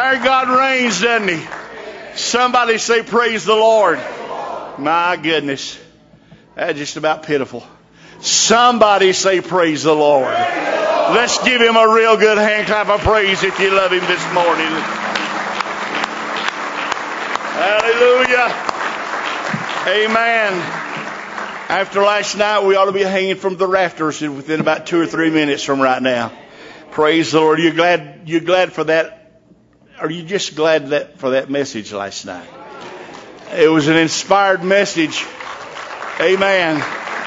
Our God reigns, doesn't He? Somebody say, praise the Lord. My goodness. That's just about pitiful. Somebody say, praise the Lord. Let's give Him a real good hand clap of praise if you love Him this morning. Hallelujah. Amen. After last night, we ought to be hanging from the rafters within about 2 or 3 minutes from right now. Praise the Lord. You're glad for that? Are you just glad for that message last night? It was an inspired message. Amen.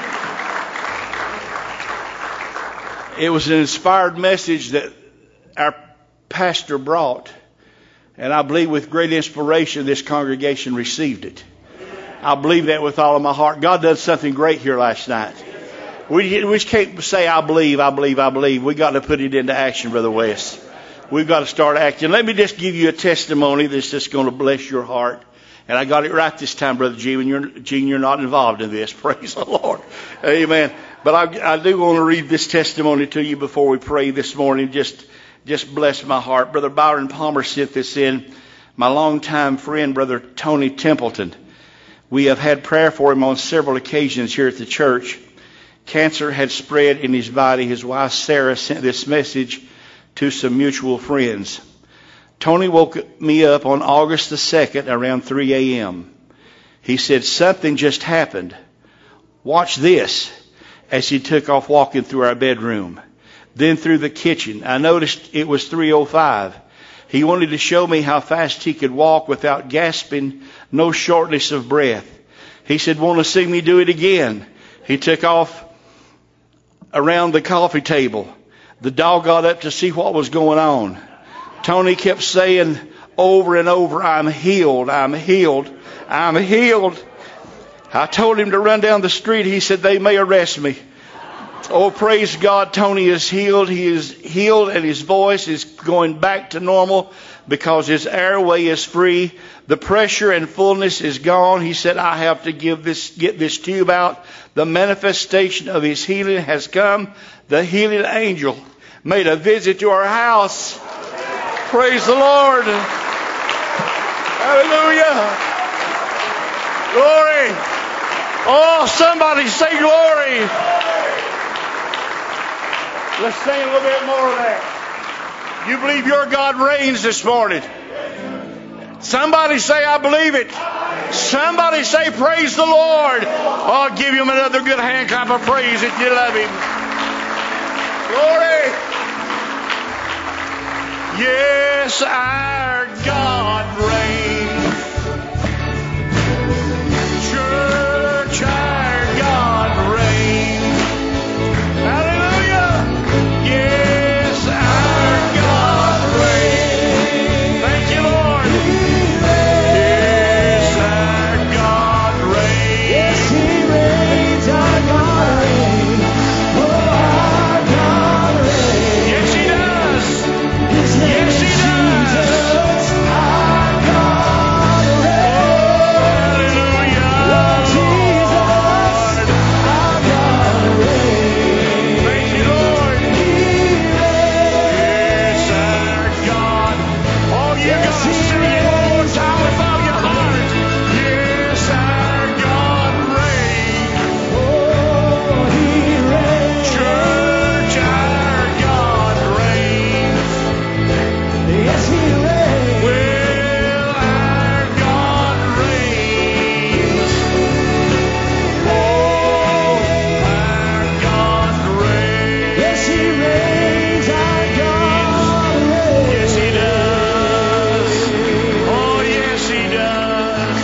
It was an inspired message that our pastor brought. And I believe with great inspiration, this congregation received it. I believe that with all of my heart. God did something great here last night. We just can't say, I believe. We got to put it into action, Brother West. We've got to start acting. Let me just give you a testimony that's just going to bless your heart. And I got it right this time, Brother Gene. You're not involved in this. Praise the Lord. Amen. But I do want to read this testimony to you before we pray this morning. Just bless my heart. Brother Byron Palmer sent this in. My longtime friend, Brother Tony Templeton. We have had prayer for him on several occasions here at the church. Cancer had spread in his body. His wife, Sarah, sent this message to some mutual friends. Tony woke me up on August the 2nd around 3 a.m. He said, something just happened. Watch this, as he took off walking through our bedroom, then through the kitchen. I noticed it was 3:05. He wanted to show me how fast he could walk without gasping, no shortness of breath. He said, want to see me do it again? He took off around the coffee table. The dog got up to see what was going on. Tony kept saying over and over, I'm healed, I'm healed, I'm healed. I told him to run down the street. He said, they may arrest me. Oh, praise God, Tony is healed. He is healed and his voice is going back to normal because his airway is free. The pressure and fullness is gone. He said, I have to get this tube out. The manifestation of his healing has come. The healing angel made a visit to our house. Praise the Lord. Hallelujah. Glory. Oh, somebody say glory. Let's sing a little bit more of that. You believe your God reigns this morning? Somebody say, I believe it. Somebody say, praise the Lord. Oh, I'll give him another good hand clap of praise if you love him. Glory. Yes, our God reigns. Church, our God reigns. Hallelujah. Yes, our God reigns. Thank you, Lord. Yes, our God reigns. Yes, He reigns. Our God reigns. Oh, our God reigns. Yes, He does. Yes, He does. Our God reigns. Hallelujah. Jesus, our God reigns. Thank you, Lord. Yes, our God. Oh, you got to sing it one more time with all your heart. Yes, our God reigns. Oh, He reigns. Church, our God reigns. Yes, He reigns. Well, our God reigns. Oh, our God reigns. Yes, He reigns. Our God reigns. Yes, He does. Oh, yes, He does.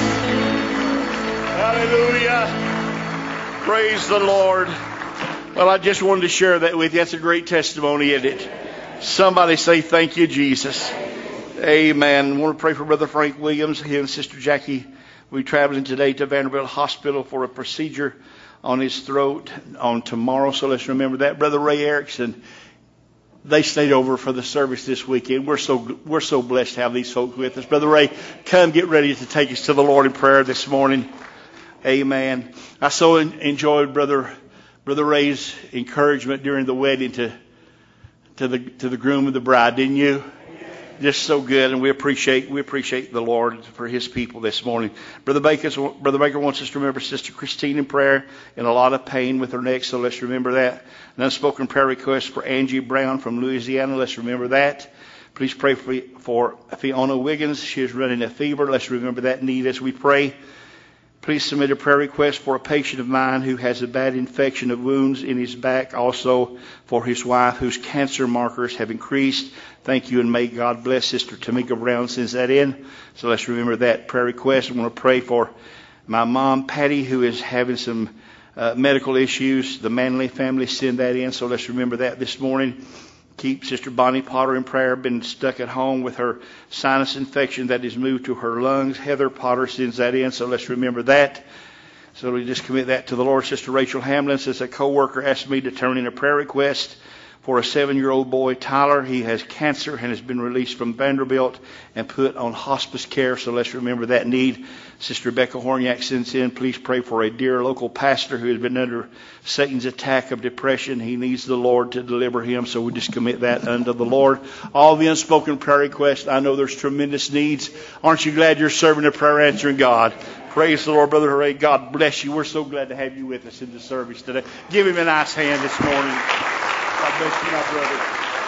Hallelujah. Praise the Lord. Well, I just wanted to share that with you. That's a great testimony, isn't it? Somebody say, thank you, Jesus. Amen. I want to pray for Brother Frank Williams. He and Sister Jackie will be traveling today to Vanderbilt Hospital for a procedure on his throat on tomorrow. So let's remember that. Brother Ray Erickson, they stayed over for the service this weekend. We're so blessed to have these folks with us. Brother Ray, come get ready to take us to the Lord in prayer this morning. Amen. I so enjoyed Brother Ray's encouragement during the wedding to the groom and the bride, didn't you? Just so good, and we appreciate the Lord for His people this morning. Brother Baker wants us to remember Sister Christine in prayer, in a lot of pain with her neck, so let's remember that. An unspoken prayer request for Angie Brown from Louisiana. Let's remember that. Please pray for Fiona Wiggins. She is running a fever. Let's remember that need as we pray. Please submit a prayer request for a patient of mine who has a bad infection of wounds in his back. Also for his wife whose cancer markers have increased. Thank you, and may God bless Sister Tamika Brown sends that in. So let's remember that prayer request. I want to pray for my mom, Patty, who is having some medical issues. The Manley family send that in. So let's remember that this morning. Keep Sister Bonnie Potter in prayer, been stuck at home with her sinus infection that has moved to her lungs. Heather Potter sends that in, so let's remember that. So we just commit that to the Lord. Sister Rachel Hamlin says a co-worker asked me to turn in a prayer request for a 7-year-old boy, Tyler. He has cancer and has been released from Vanderbilt and put on hospice care, so let's remember that need. Sister Rebecca Horniak sends in, please pray for a dear local pastor who has been under Satan's attack of depression. He needs the Lord to deliver him, so we just commit that unto the Lord. All the unspoken prayer requests, I know there's tremendous needs. Aren't you glad you're serving a prayer answering God? Praise the Lord, Brother Hooray. God bless you. We're so glad to have you with us in the service today. Give him a nice hand this morning. God bless you, my brother.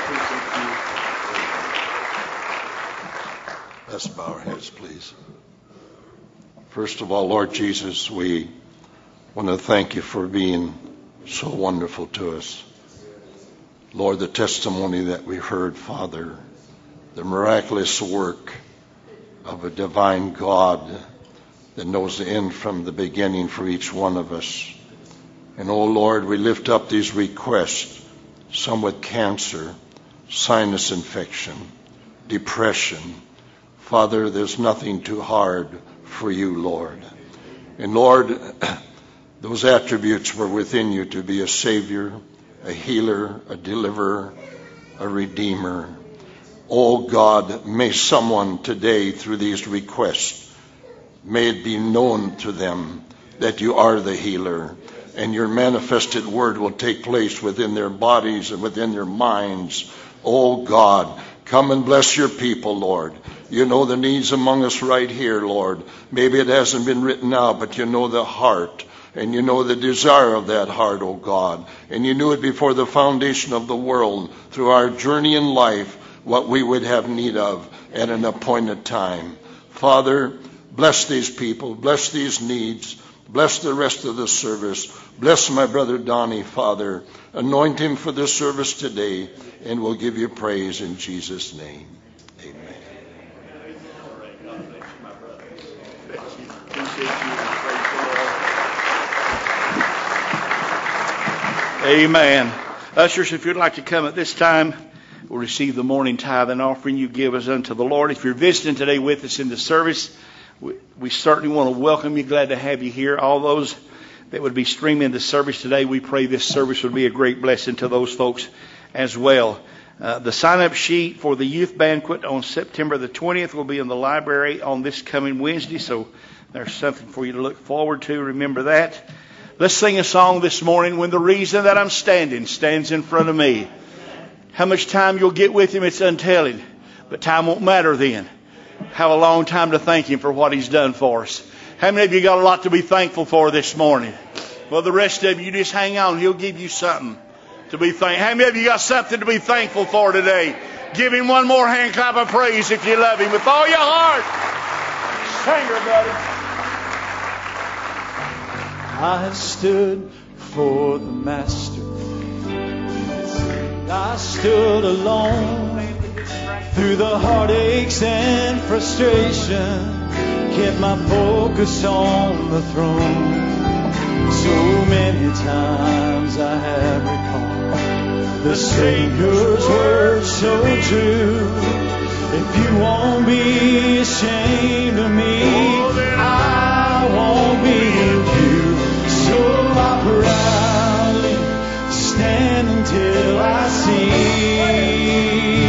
Appreciate you. Let's bow our heads, please. First of all, Lord Jesus, we want to thank you for being so wonderful to us. Lord, the testimony that we heard, Father, the miraculous work of a divine God that knows the end from the beginning for each one of us. And, oh Lord, we lift up these requests, some with cancer, sinus infection, depression. Father, there's nothing too hard for you, Lord. And Lord, those attributes were within you to be a Savior, a healer, a deliverer, a redeemer. Oh God, may someone today through these requests, may it be known to them that you are the healer, and your manifested word will take place within their bodies and within their minds. Oh God, come and bless your people, Lord. You know the needs among us right here, Lord. Maybe it hasn't been written out, but you know the heart. And you know the desire of that heart, oh God. And you knew it before the foundation of the world, through our journey in life, what we would have need of at an appointed time. Father, bless these people, bless these needs, bless the rest of the service. Bless my brother Donnie, Father. Anoint him for the service today, and we'll give you praise in Jesus' name. Amen. Amen. Ushers, if you'd like to come at this time, we'll receive the morning tithe and offering you give us unto the Lord. If you're visiting today with us in the service, we certainly want to welcome you. Glad to have you here. All those that would be streaming the service today, we pray this service would be a great blessing to those folks as well. The sign-up sheet for the youth banquet on September the 20th will be in the library on this coming Wednesday, so there's something for you to look forward to. Remember that. Let's sing a song this morning, When the Reason That I'm Standing Stands in Front of Me. How much time you'll get with him, it's untelling, but time won't matter then. Have a long time to thank him for what he's done for us. How many of you got a lot to be thankful for this morning? Well, the rest of you just hang on. He'll give you something to be thankful. How many of you got something to be thankful for today? Give him one more hand clap of praise if you love him with all your heart. Sing her, buddy. I stood for the Master. I stood alone through the heartaches and frustration. Kept my focus on the throne. So many times I have recalled the Savior's words so true. If you won't be ashamed of me, I won't be of you. So I proudly stand until I see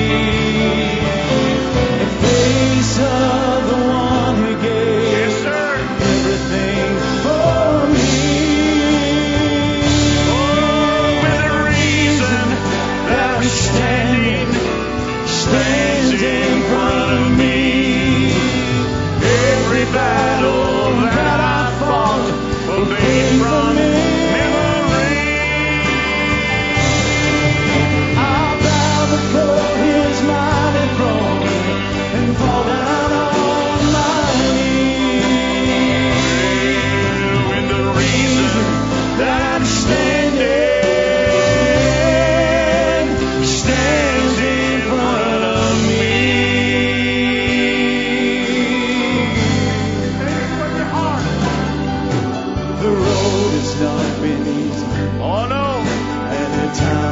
the face of the one who gave everything for me. Oh, with the reason that I'm standing in front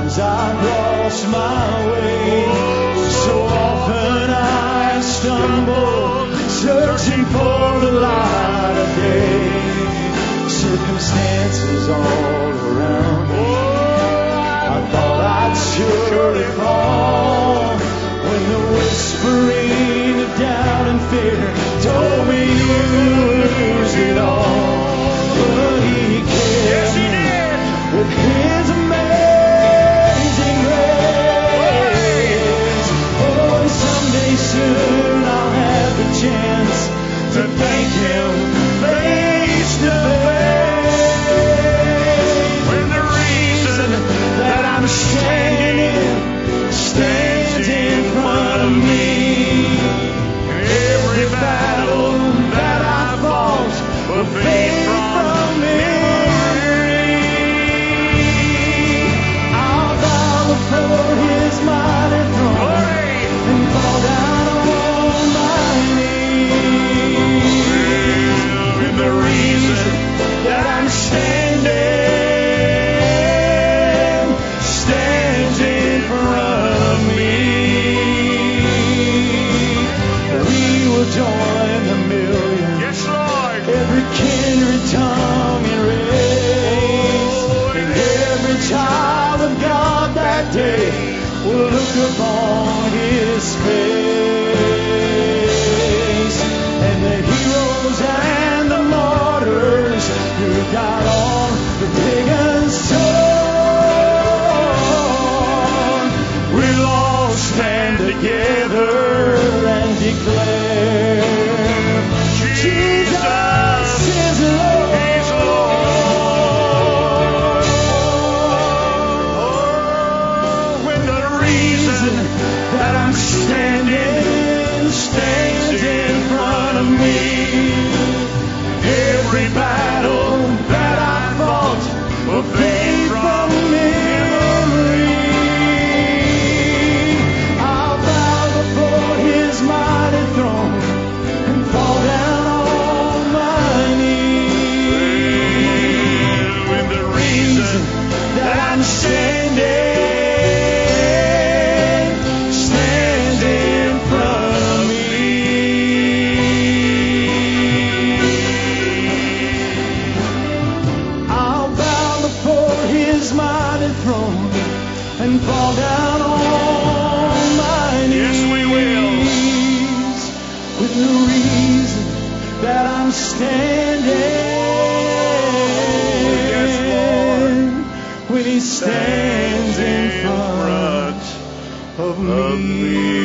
times I've lost my way. So often I stumble, searching for the light of day. Circumstances all around me, I thought I'd surely fall, when the whispering of doubt and fear told me you'd lose it all. But He kept me with His amazing grace. Oh, and someday soon I'll have the chance to thank Him face to face. When the reason that I'm stands in front of me, every battle that I fought will fade from memory. I'll bow before His mighty throne and fall down on my knees. And the reason that I'm stands in front of me. We will join the million. Yes, Lord. Every kindred tongue and race, and every child of God that day will look upon His face. And the heroes and the martyrs who got on the pagan's sword, we'll all stand together and declare Jesus is Lord. He's Lord. Oh, when the reason that I'm stands in front of me, every battle that I fought will fade from memory. I'll bow before His mighty throne and fall down on my knees. When the reason that I'm stands in front of me. I'll bow before His mighty throne and fall down on my knees. Yes, we will. With the reason that I'm standing, when He stands in front of me.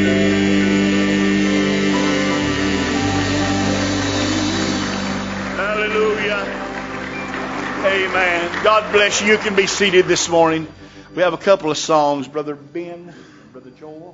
Hallelujah. Amen. God bless you. You can be seated this morning. We have a couple of songs. Brother Ben, Brother Joel,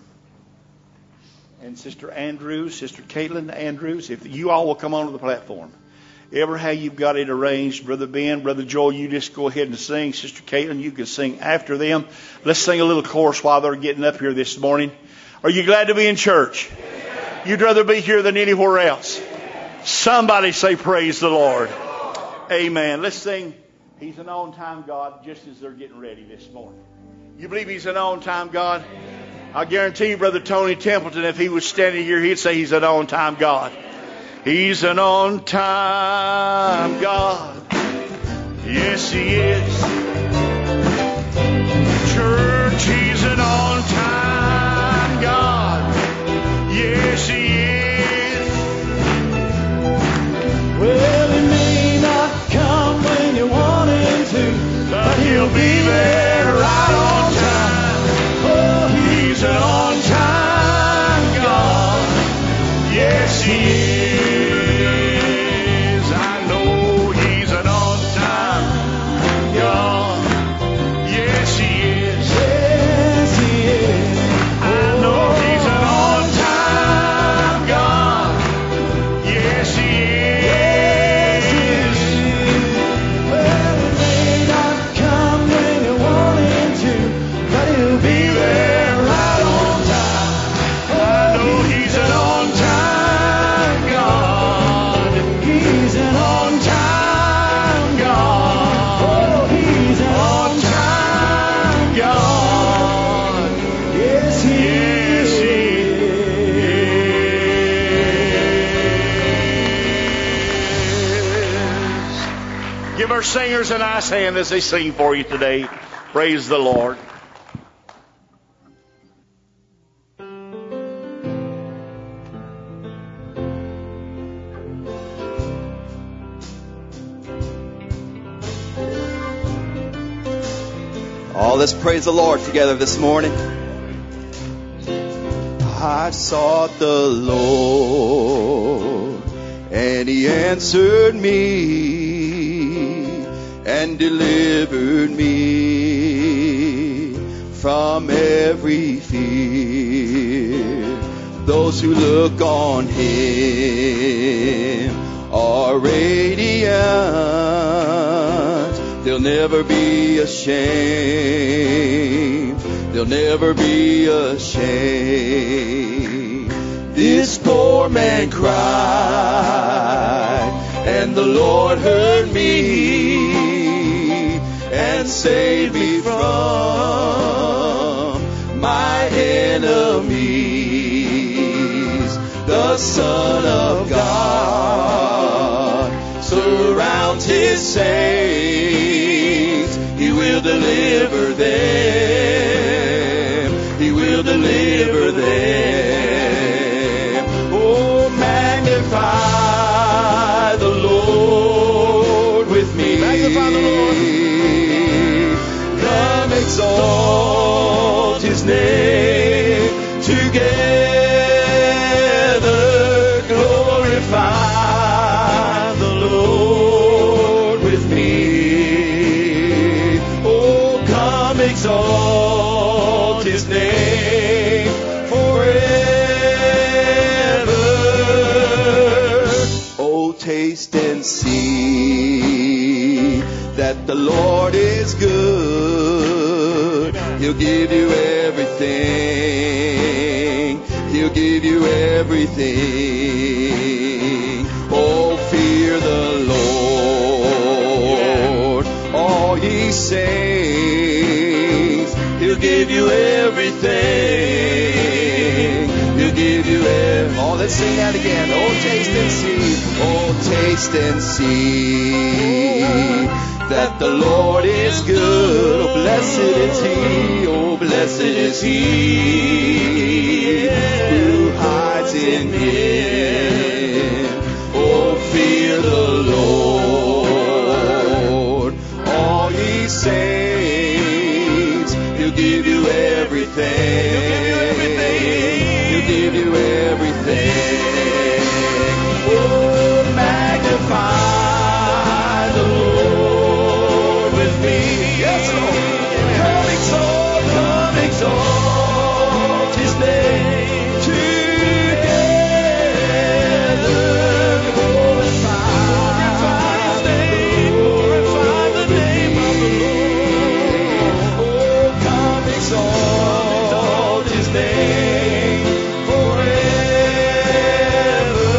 and Sister Andrews, Sister Caitlin Andrews. If you all will come onto the platform. Ever how you've got it arranged. Brother Ben, Brother Joel, you just go ahead and sing. Sister Caitlin, you can sing after them. Let's sing a little chorus while they're getting up here this morning. Are you glad to be in church? You'd rather be here than anywhere else. Somebody say praise the Lord. Amen. Let's sing He's an on-time God, just as they're getting ready this morning. You believe He's an on-time God? I guarantee you, Brother Tony Templeton, if he was standing here, he'd say He's an on-time God. He's an on-time God. Yes, He is. Church, He's an on-time God. Yes, He is. Well, He may not come when you want Him to, but He'll be there right on time. Oh, He's an on-time God. Yes, He is. I know He's an on-time God. Yes, He is. Yes, He is. I know He's an on-time Give our singers a nice hand as they sing for you today. Praise the Lord. Oh, let's praise the Lord together this morning. I sought the Lord, and He answered me and delivered me from every fear. Those who look on Him are radiant. They'll never be ashamed. They'll never be ashamed. This poor man cried, and the Lord heard me and saved me from my enemies. The Son of God surrounds His saints. He will deliver them. He will deliver them. Oh, magnify the Lord with me. Magnify the Lord. Come exalt His name together. Glorify the Lord with me. Oh, come exalt His name forever. Oh, taste and see that the Lord is good. He'll give you everything. He'll give you everything. Oh, fear the Lord, all ye saints. He'll give you everything. He'll give you everything. Oh, let's sing that again. Oh, taste and see. Oh, taste and see that the Lord is good. Oh, blessed is He. Oh, blessed is He who hides in Him. Oh, fear the Lord, all ye saints. He'll give you everything. He'll give you everything. Oh, magnify the Lord with me. Yes, Lord. Come exalt His name together. Glorify His name. Glorify the name of the Lord. Oh, come exalt His name forever.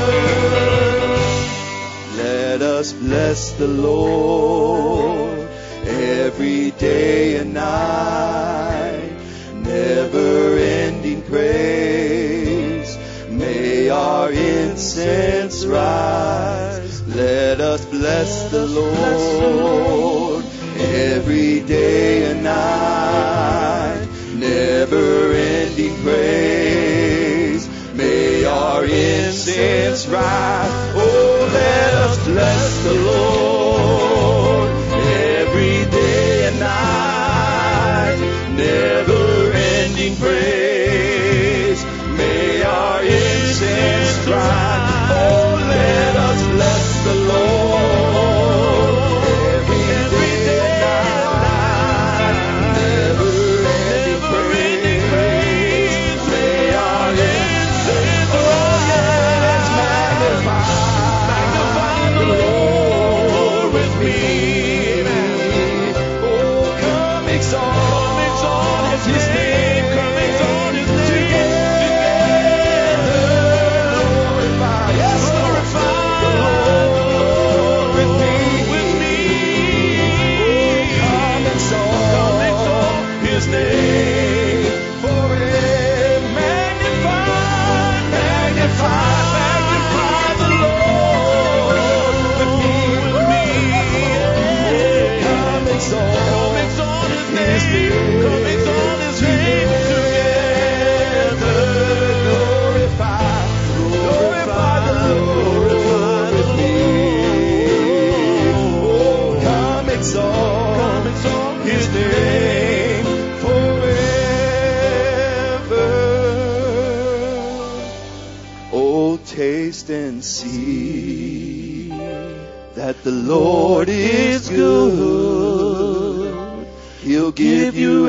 Let us bless the Lord every day and night. Never-ending praise. May our incense rise. Let us bless the Lord every day and night. Never-ending praise. May our incense rise. Oh, let us bless the Lord every day and night. Never-ending praise. May our incense rise. Oh, let us bless the Lord every day and night. Never-ending praise. May our incense rise. Magnify the Lord. taste and see that the Lord is good. He'll give you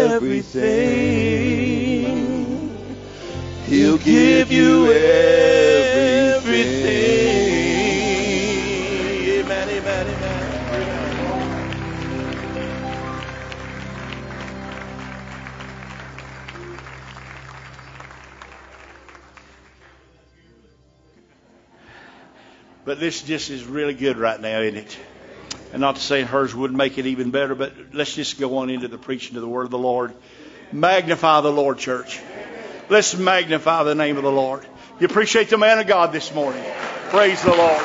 everything. He'll give you everything. Amen, amen, amen. But this just is really good right now, isn't it? And not to say hers would make it even better, but let's just go on into the preaching of the word of the Lord. Magnify the Lord, church. Let's magnify the name of the Lord. You appreciate the man of God this morning. Praise the Lord.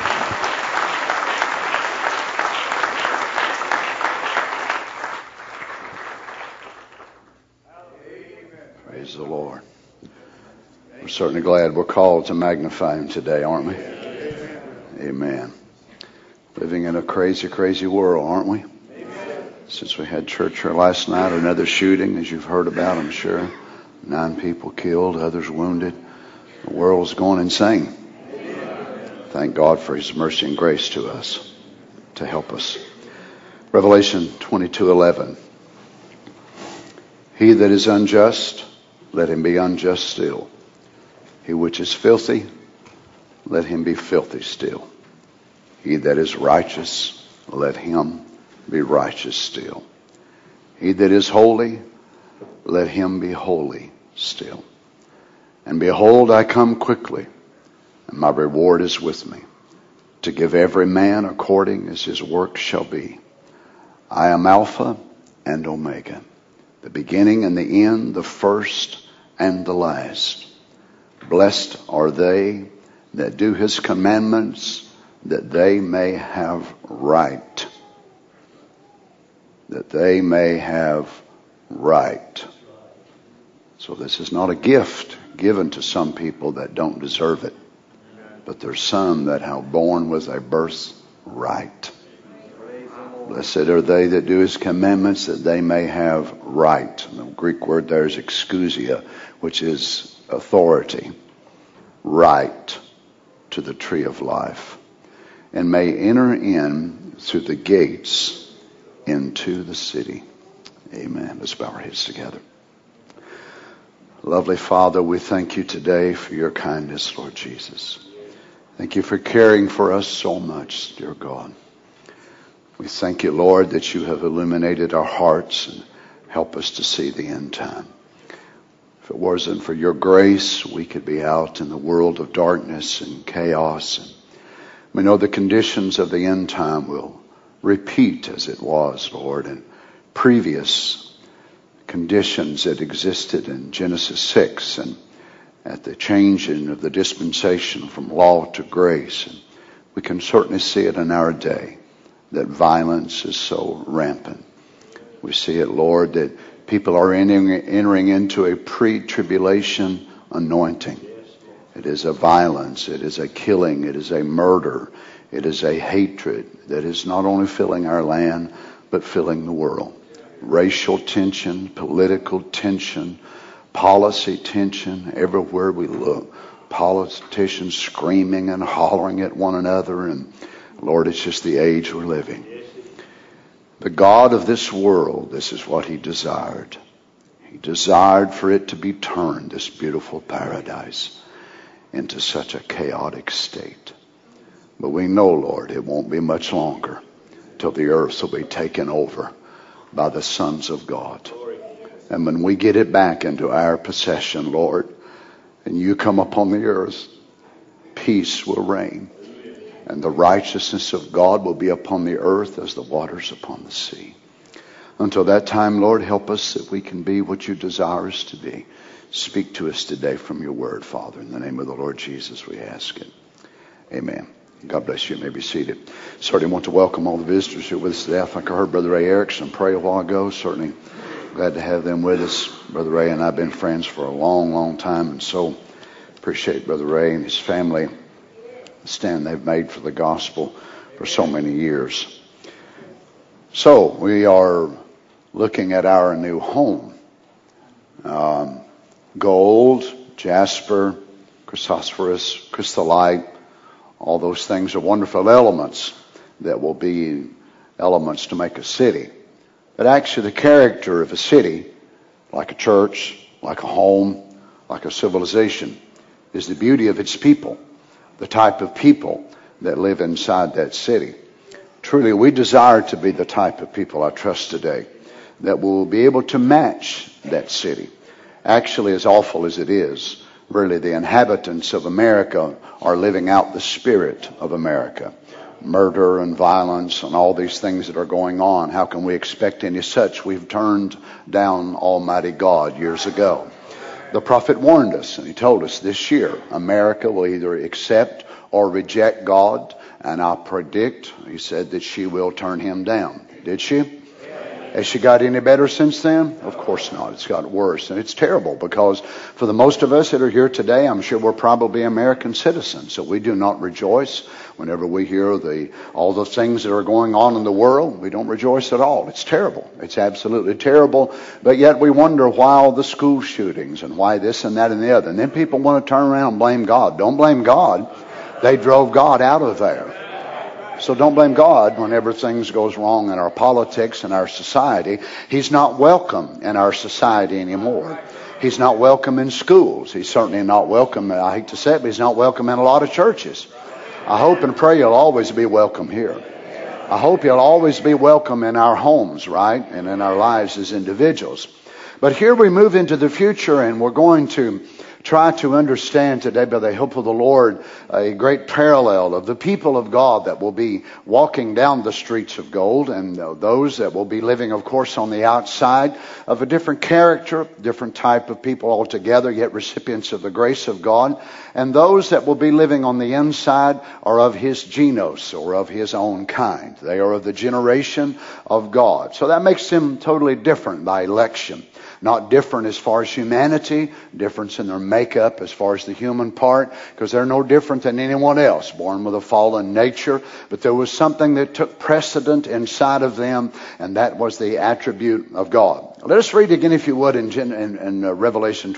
Praise the Lord. We're certainly glad we're called to magnify Him today, aren't we? Amen. Living in a crazy, crazy world, aren't we? Since we had church here last night, another shooting, as you've heard about, I'm sure. 9 people killed, others wounded. The world's going insane. Thank God for His mercy and grace to us, to help us. Revelation 22:11. He that is unjust, let him be unjust still. He which is filthy, let him be filthy still. He that is righteous, let him be righteous still. He that is holy, let him be holy still. And behold, I come quickly, and my reward is with me, to give every man according as his work shall be. I am Alpha and Omega, the beginning and the end, the first and the last. Blessed are they that do His commandments, that they may have right. That they may have right. So this is not a gift given to some people that don't deserve it. But there's some that are born with a birthright. Blessed are they that do His commandments, that they may have right. And the Greek word there is exousia, which is authority. Right to the tree of life. And may enter in through the gates into the city. Amen. Let's bow our heads together. Lovely Father, we thank You today for Your kindness, Lord Jesus. Thank You for caring for us so much, dear God. We thank You, Lord, that You have illuminated our hearts and help us to see the end time. If it wasn't for Your grace, we could be out in the world of darkness and chaos. And we know the conditions of the end time will repeat as it was, Lord, in previous conditions that existed in Genesis 6 and at the changing of the dispensation from law to grace. And we can certainly see it in our day, that violence is so rampant. We see it, Lord, that people are entering into a pre-tribulation anointing. It is a violence, it is a killing, it is a murder, it is a hatred that is not only filling our land, but filling the world. Racial tension, political tension, policy tension, everywhere we look. Politicians screaming and hollering at one another, and Lord, it's just the age we're living. The God of this world, this is what He desired. He desired for it to be turned, this beautiful paradise, into such a chaotic state. But we know, Lord, it won't be much longer till the earth will be taken over by the sons of God. And when we get it back into our possession, Lord, and You come upon the earth, peace will reign. And the righteousness of God will be upon the earth as the waters upon the sea. Until that time, Lord, help us that we can be what You desire us to be. Speak to us today from Your word, Father. In the name of the Lord Jesus, we ask it. Amen. God bless you. You may be seated. Certainly want to welcome all the visitors who are with us today. I think I heard Brother Ray Erickson pray a while ago. Certainly glad to have them with us. Brother Ray and I have been friends for a long, long time, and so appreciate Brother Ray and his family, the stand they've made for the gospel for so many years. So we are looking at our new home. Gold, jasper, Chrysosporus, crystallite. All those things are wonderful elements that will be elements to make a city. But actually the character of a city, like a church, like a home, like a civilization, is the beauty of its people, the type of people that live inside that city. Truly, we desire to be the type of people, I trust today, that will be able to match that city. Actually, as awful as it is, really the inhabitants of America are living out the spirit of America. Murder and violence and all these things that are going on. How can we expect any such? We've turned down Almighty God years ago. The prophet warned us, and he told us this year, America will either accept or reject God, and I predict, he said, that she will turn him down. Did she? Has she got any better since then? Of course not. It's got worse. And it's terrible because for the most of us that are here today, I'm sure we're probably American citizens. So we do not rejoice whenever we hear all the things that are going on in the world. We don't rejoice at all. It's terrible. It's absolutely terrible. But yet we wonder why all the school shootings and why this and that and the other. And then people want to turn around and blame God. Don't blame God. They drove God out of there. So don't blame God whenever things goes wrong in our politics and our society. He's not welcome in our society anymore. He's not welcome in schools. He's certainly not welcome, I hate to say it, but he's not welcome in a lot of churches. I hope and pray you'll always be welcome here. I hope you'll always be welcome in our homes, right? And in our lives as individuals. But here we move into the future, and we're going to try to understand today, by the help of the Lord, a great parallel of the people of God that will be walking down the streets of gold, and those that will be living, of course, on the outside of a different character, different type of people altogether, yet recipients of the grace of God. And those that will be living on the inside are of his genos, or of his own kind. They are of the generation of God. So that makes them totally different by election. Not different as far as humanity, difference in their makeup as far as the human part, because they're no different than anyone else, born with a fallen nature. But there was something that took precedent inside of them, and that was the attribute of God. Let us read again, if you would, in Revelation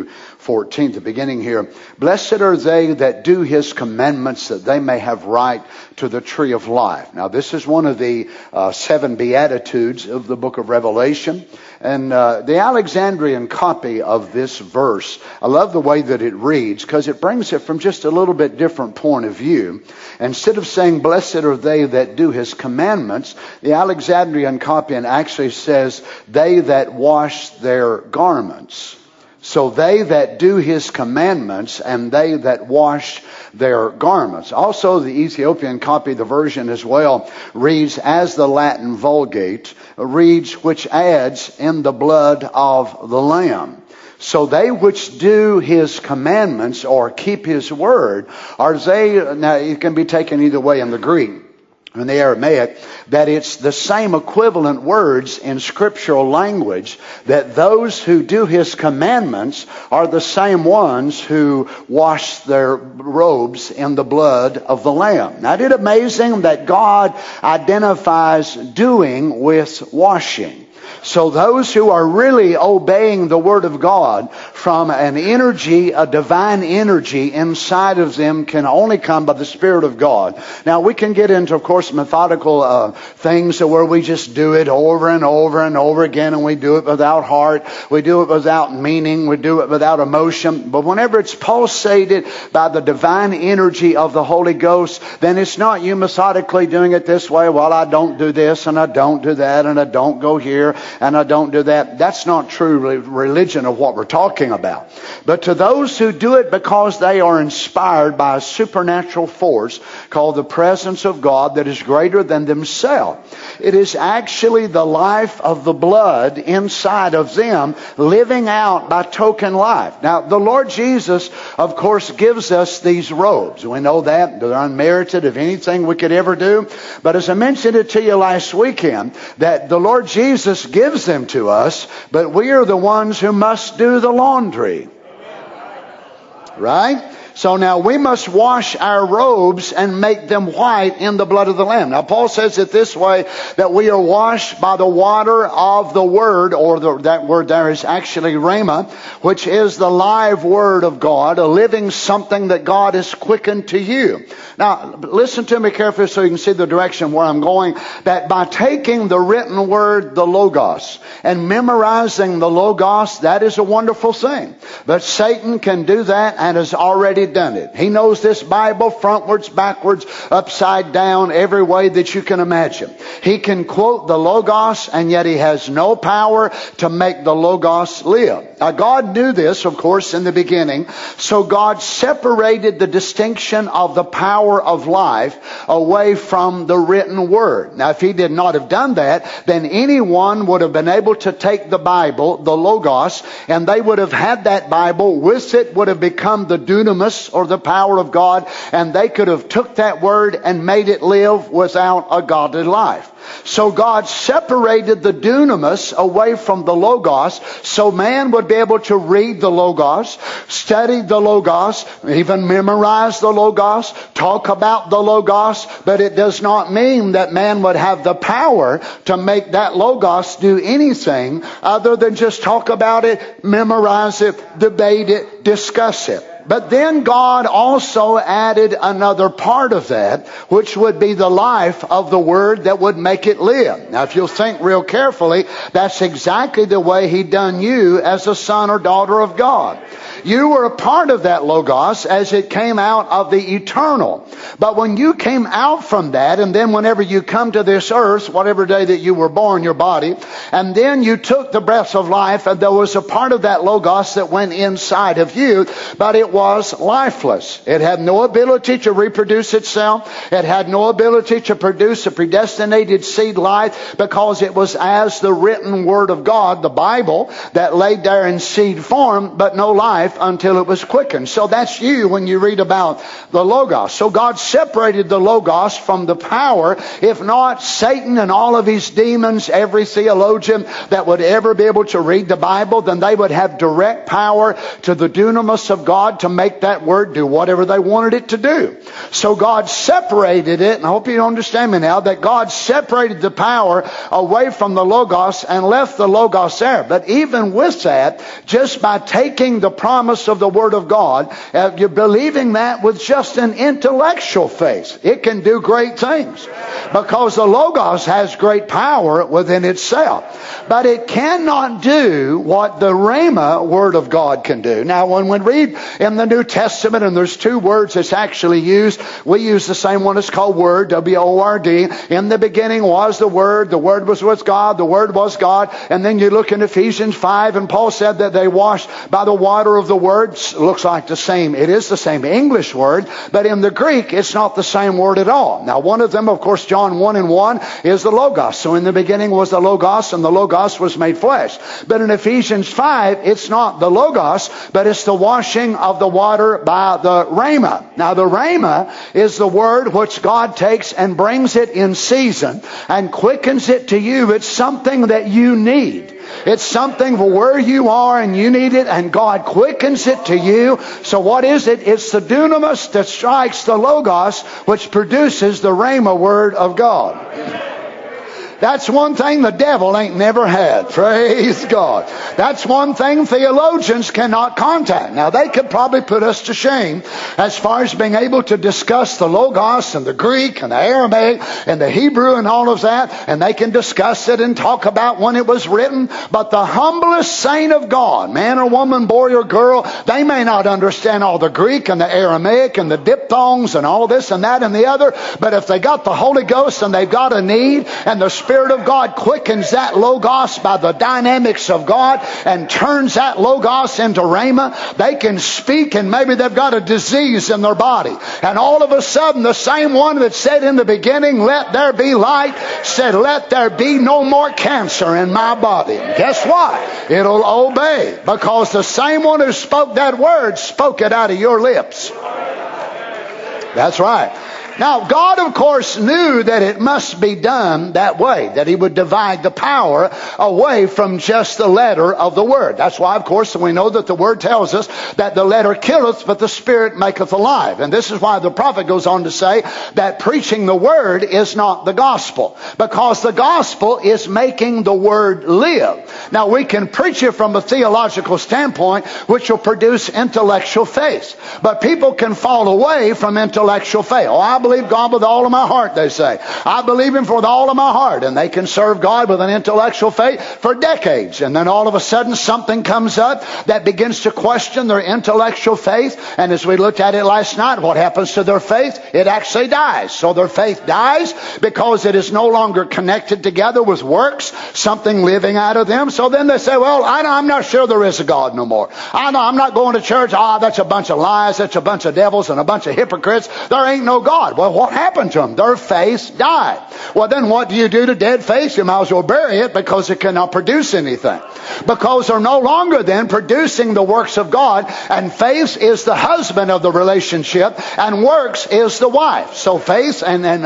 22:14, the beginning here. Blessed are they that do his commandments, that they may have right to the tree of life. Now, this is one of the 7 Beatitudes of the book of Revelation. And the Alexandrian copy of this verse, I love the way that it reads, because it brings it from just a little bit different point of view. Instead of saying, blessed are they that do his commandments, the Alexandrian copy actually says, they that wash their garments. So they that do his commandments and they that wash their garments. Also, the Ethiopian copy, the version as well, reads as the Latin Vulgate reads, which adds in the blood of the Lamb. So they which do his commandments or keep his word are they, now it can be taken either way in the Greek. In the Aramaic, that it's the same equivalent words in scriptural language, that those who do his commandments are the same ones who wash their robes in the blood of the Lamb. Now, isn't it amazing that God identifies doing with washing? So those who are really obeying the Word of God from an energy, a divine energy inside of them, can only come by the Spirit of God. Now we can get into, of course, methodical things where we just do it over and over and over again, and we do it without heart, we do it without meaning, we do it without emotion. But whenever it's pulsated by the divine energy of the Holy Ghost, then it's not you methodically doing it this way. Well, I don't do this and I don't do that and I don't go here and I don't do that. That's not true religion of what we're talking about. But to those who do it because they are inspired by a supernatural force called the presence of God that is greater than themselves, it is actually the life of the blood inside of them living out by token life. Now, the Lord Jesus, of course, gives us these robes. We know that. They're unmerited of anything we could ever do. But as I mentioned it to you last weekend, that the Lord Jesus gives them to us, but we are the ones who must do the laundry. Right? So now we must wash our robes and make them white in the blood of the Lamb. Now Paul says it this way, that we are washed by the water of the Word, or that word there is actually rhema, which is the live Word of God, a living something that God has quickened to you. Now listen to me carefully so you can see the direction where I'm going, that by taking the written Word, the Logos, and memorizing the Logos, that is a wonderful thing. But Satan can do that and has already done it. He knows this Bible frontwards, backwards, upside down, every way that you can imagine. He can quote the Logos, and yet he has no power to make the Logos live. Now God knew this, of course, in the beginning. So God separated the distinction of the power of life away from the written Word. Now if He did not have done that, then anyone would have been able to take the Bible, the Logos, and they would have had that Bible. With it would have become the dunamis, or the power of God, and they could have took that Word and made it live without a godly life. So God separated the dunamis away from the Logos, so man would be able to read the Logos, study the Logos, even memorize the Logos, talk about the Logos, but it does not mean that man would have the power to make that Logos do anything other than just talk about it, memorize it, debate it, discuss it. But then God also added another part of that, which would be the life of the Word that would make it live. Now if you'll think real carefully, that's exactly the way He done you as a son or daughter of God. You were a part of that Logos as it came out of the eternal. But when you came out from that, and then whenever you come to this earth, whatever day that you were born, your body, and then you took the breath of life, and there was a part of that Logos that went inside of you, but it was lifeless. It had no ability to reproduce itself. It had no ability to produce a predestinated seed life, because it was as the written Word of God, the Bible, that laid there in seed form, but no life until it was quickened. So that's you when you read about the Logos. So God separated the Logos from the power. If not, Satan and all of his demons, every theologian that would ever be able to read the Bible, then they would have direct power to the dunamis of God to make that Word do whatever they wanted it to do. So God separated it, and I hope you understand me now, that God separated the power away from the Logos and left the Logos there. But even with that, just by taking the promise of the Word of God, you're believing that with just an intellectual faith, it can do great things, because the Logos has great power within itself. But it cannot do what the Rhema Word of God can do. Now when we read in the New Testament, and there's two words that's actually used, we use the same one. It's called Word, W-O-R-D. In the beginning was the Word was with God, the Word was God. And then you look in Ephesians 5, and Paul said that they washed by the water of the Word. Looks like the same. It is the same English word, but in the Greek it's not the same word at all. Now one of them, of course, John 1:1, is the Logos. So in the beginning was the Logos, and the Logos was made flesh. But in Ephesians 5, it's not the Logos, but it's the washing of the water by the Rhema. Now the Rhema is the Word which God takes and brings it in season and quickens it to you. It's something that you need. It's something for where you are and you need it, and God quickens it to you. So what is it? It's the dunamis that strikes the Logos, which produces the Rhema Word of God. That's one thing the devil ain't never had. Praise God. That's one thing theologians cannot contact. Now they could probably put us to shame as far as being able to discuss the Logos and the Greek and the Aramaic and the Hebrew and all of that, and they can discuss it and talk about when it was written. But the humblest saint of God, man or woman, boy or girl, they may not understand all the Greek and the Aramaic and the diphthongs and all this and that and the other, but if they got the Holy Ghost and they've got a need, and the Spirit of God quickens that Logos by the dynamics of God and turns that Logos into Rhema, they can speak, and maybe they've got a disease in their body, and all of a sudden the same one that said in the beginning, "Let there be light," said, "Let there be no more cancer in my body." And guess what? It'll obey, because the same one who spoke that word spoke it out of your lips. That's right. Now, God, of course, knew that it must be done that way, that he would divide the power away from just the letter of the word. That's why, of course, we know that the word tells us that the letter killeth, but the spirit maketh alive. And this is why the prophet goes on to say that preaching the word is not the gospel, because the gospel is making the word live. Now, we can preach it from a theological standpoint, which will produce intellectual faith. But people can fall away from intellectual faith. Oh, I believe God with all of my heart, they say. I believe him with all of my heart. And they can serve God with an intellectual faith for decades. And then all of a sudden something comes up that begins to question their intellectual faith. And as we looked at it last night, what happens to their faith? It actually dies. So their faith dies because it is no longer connected together with works, something living out of them. So then they say, well, I'm not sure there is a God no more. I'm not going to church. That's a bunch of lies. That's a bunch of devils and a bunch of hypocrites. There ain't no God. Well, what happened to them? Their faith died. Well, then what do you do to dead faith? You might as well bury it, because it cannot produce anything. Because they're no longer then producing the works of God, and faith is the husband of the relationship, and works is the wife. So faith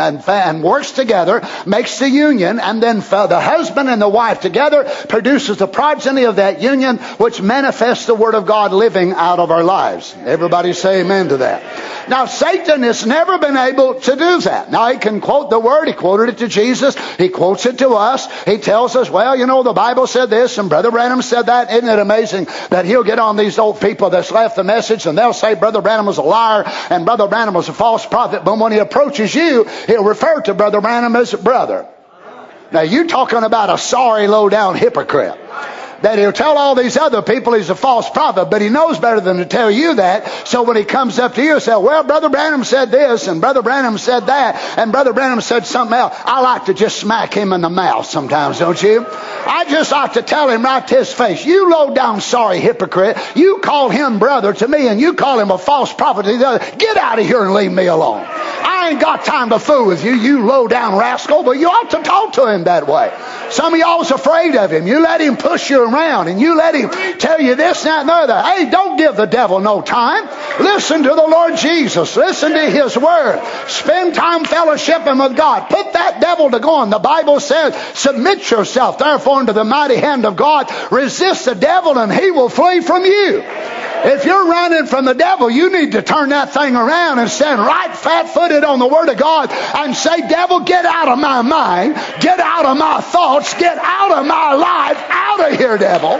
and works together makes the union, and then the husband and the wife together produces the progeny of that union, which manifests the Word of God living out of our lives. Everybody say amen to that. Now, Satan has never been able to do that. Now, he can quote the Word. He quoted it to Jesus. He quotes it to us. He tells us, well, the Bible said this and Brother Branham said that. Isn't it amazing that he'll get on these old people that's left the message, and they'll say Brother Branham was a liar and Brother Branham was a false prophet. But when he approaches you, he'll refer to Brother Branham as brother. Now, you're talking about a sorry, low-down hypocrite. That he'll tell all these other people he's a false prophet, but he knows better than to tell you that. So when he comes up to you and says, well, Brother Branham said this, and Brother Branham said that, and Brother Branham said something else, I like to just smack him in the mouth sometimes, don't you? I just like to tell him right to his face, you low down sorry hypocrite, you call him brother to me, and you call him a false prophet to the other. Get out of here and leave me alone. I ain't got time to fool with you, you low down rascal. But you ought to talk to him that way. Some of y'all's afraid of him. You let him push you around, and you let him tell you this, that, and the other. Hey, don't give the devil no time. Listen to the Lord Jesus. Listen to his word. Spend time fellowshipping with God. Put that devil to going. The Bible says, submit yourself therefore unto the mighty hand of God. Resist the devil, and he will flee from you. If you're running from the devil, you need to turn that thing around and stand right fat-footed on the Word of God and say, devil, get out of my mind, get out of my thoughts, get out of my life, out of here, devil.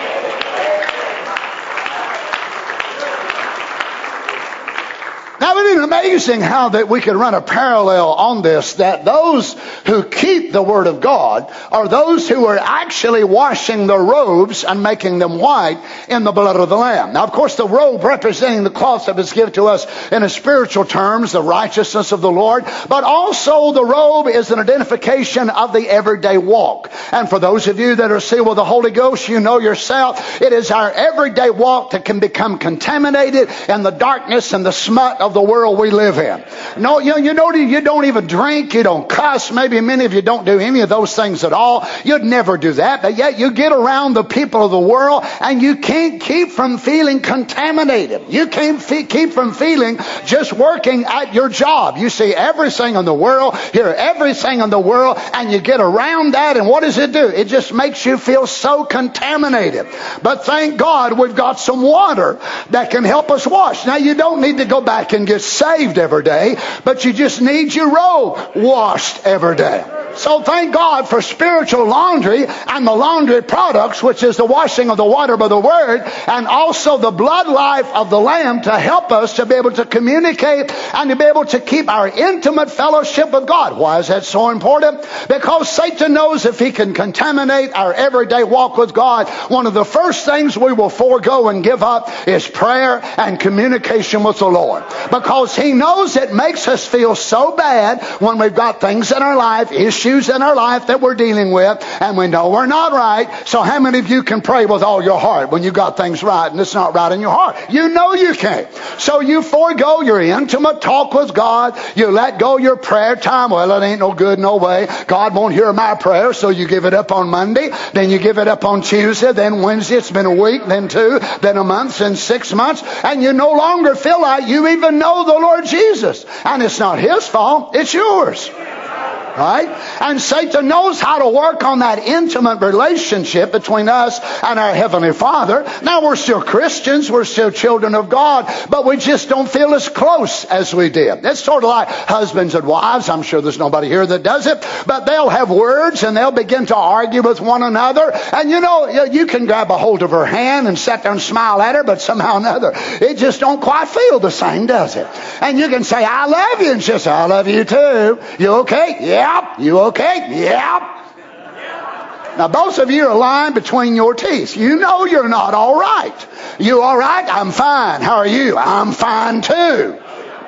Now, isn't it amazing how that we could run a parallel on this, that those who keep the Word of God are those who are actually washing their robes and making them white in the blood of the Lamb. Now, of course, the robe representing the cloth that was given to us in a spiritual terms, the righteousness of the Lord, but also the robe is an identification of the everyday walk. And for those of you that are sealed with the Holy Ghost, you know yourself, it is our everyday walk that can become contaminated in the darkness and the smut of the world we live in. No, you don't even drink, you don't cuss. Maybe many of you don't do any of those things at all. You'd never do that, but yet you get around the people of the world and you can't keep from feeling contaminated. You can't keep from feeling just working at your job. You see everything in the world, hear everything in the world, and you get around that, and what does it do? It just makes you feel so contaminated. But thank God we've got some water that can help us wash. Now, you don't need to go back and get saved every day, but you just need your robe washed every day. So thank God for spiritual laundry and the laundry products, which is the washing of the water by the Word, and also the blood life of the Lamb to help us to be able to communicate and to be able to keep our intimate fellowship with God. Why is that so important? Because Satan knows if he can contaminate our everyday walk with God, one of the first things we will forego and give up is prayer and communication with the Lord. Because he knows it makes us feel so bad when we've got things in our life, issues issues in our life that we're dealing with, and we know we're not right. So how many of you can pray with all your heart when you got things right and it's not right in your heart? You know you can't. So you forego your intimate talk with God. You let go your prayer time. Well, it ain't no good, no way. God won't hear my prayer, so you give it up on Monday. Then you give it up on Tuesday. Then Wednesday. It's been a week, then 2, then a month, then 6 months. And you no longer feel like you even know the Lord Jesus. And it's not His fault. It's yours. Right? And Satan knows how to work on that intimate relationship between us and our Heavenly Father. Now, we're still Christians, we're still children of God, but we just don't feel as close as we did. It's sort of like husbands and wives. I'm sure there's nobody here that does it, but they'll have words and they'll begin to argue with one another. And you know, you can grab a hold of her hand and sit there and smile at her, but somehow or another, it just don't quite feel the same, does it? And you can say, I love you, and she'll say, I love you too. You okay? Yeah. You okay? Yeah. Now, both of you are lying between your teeth. You know you're not all right. You all right? I'm fine. How are you? I'm fine too.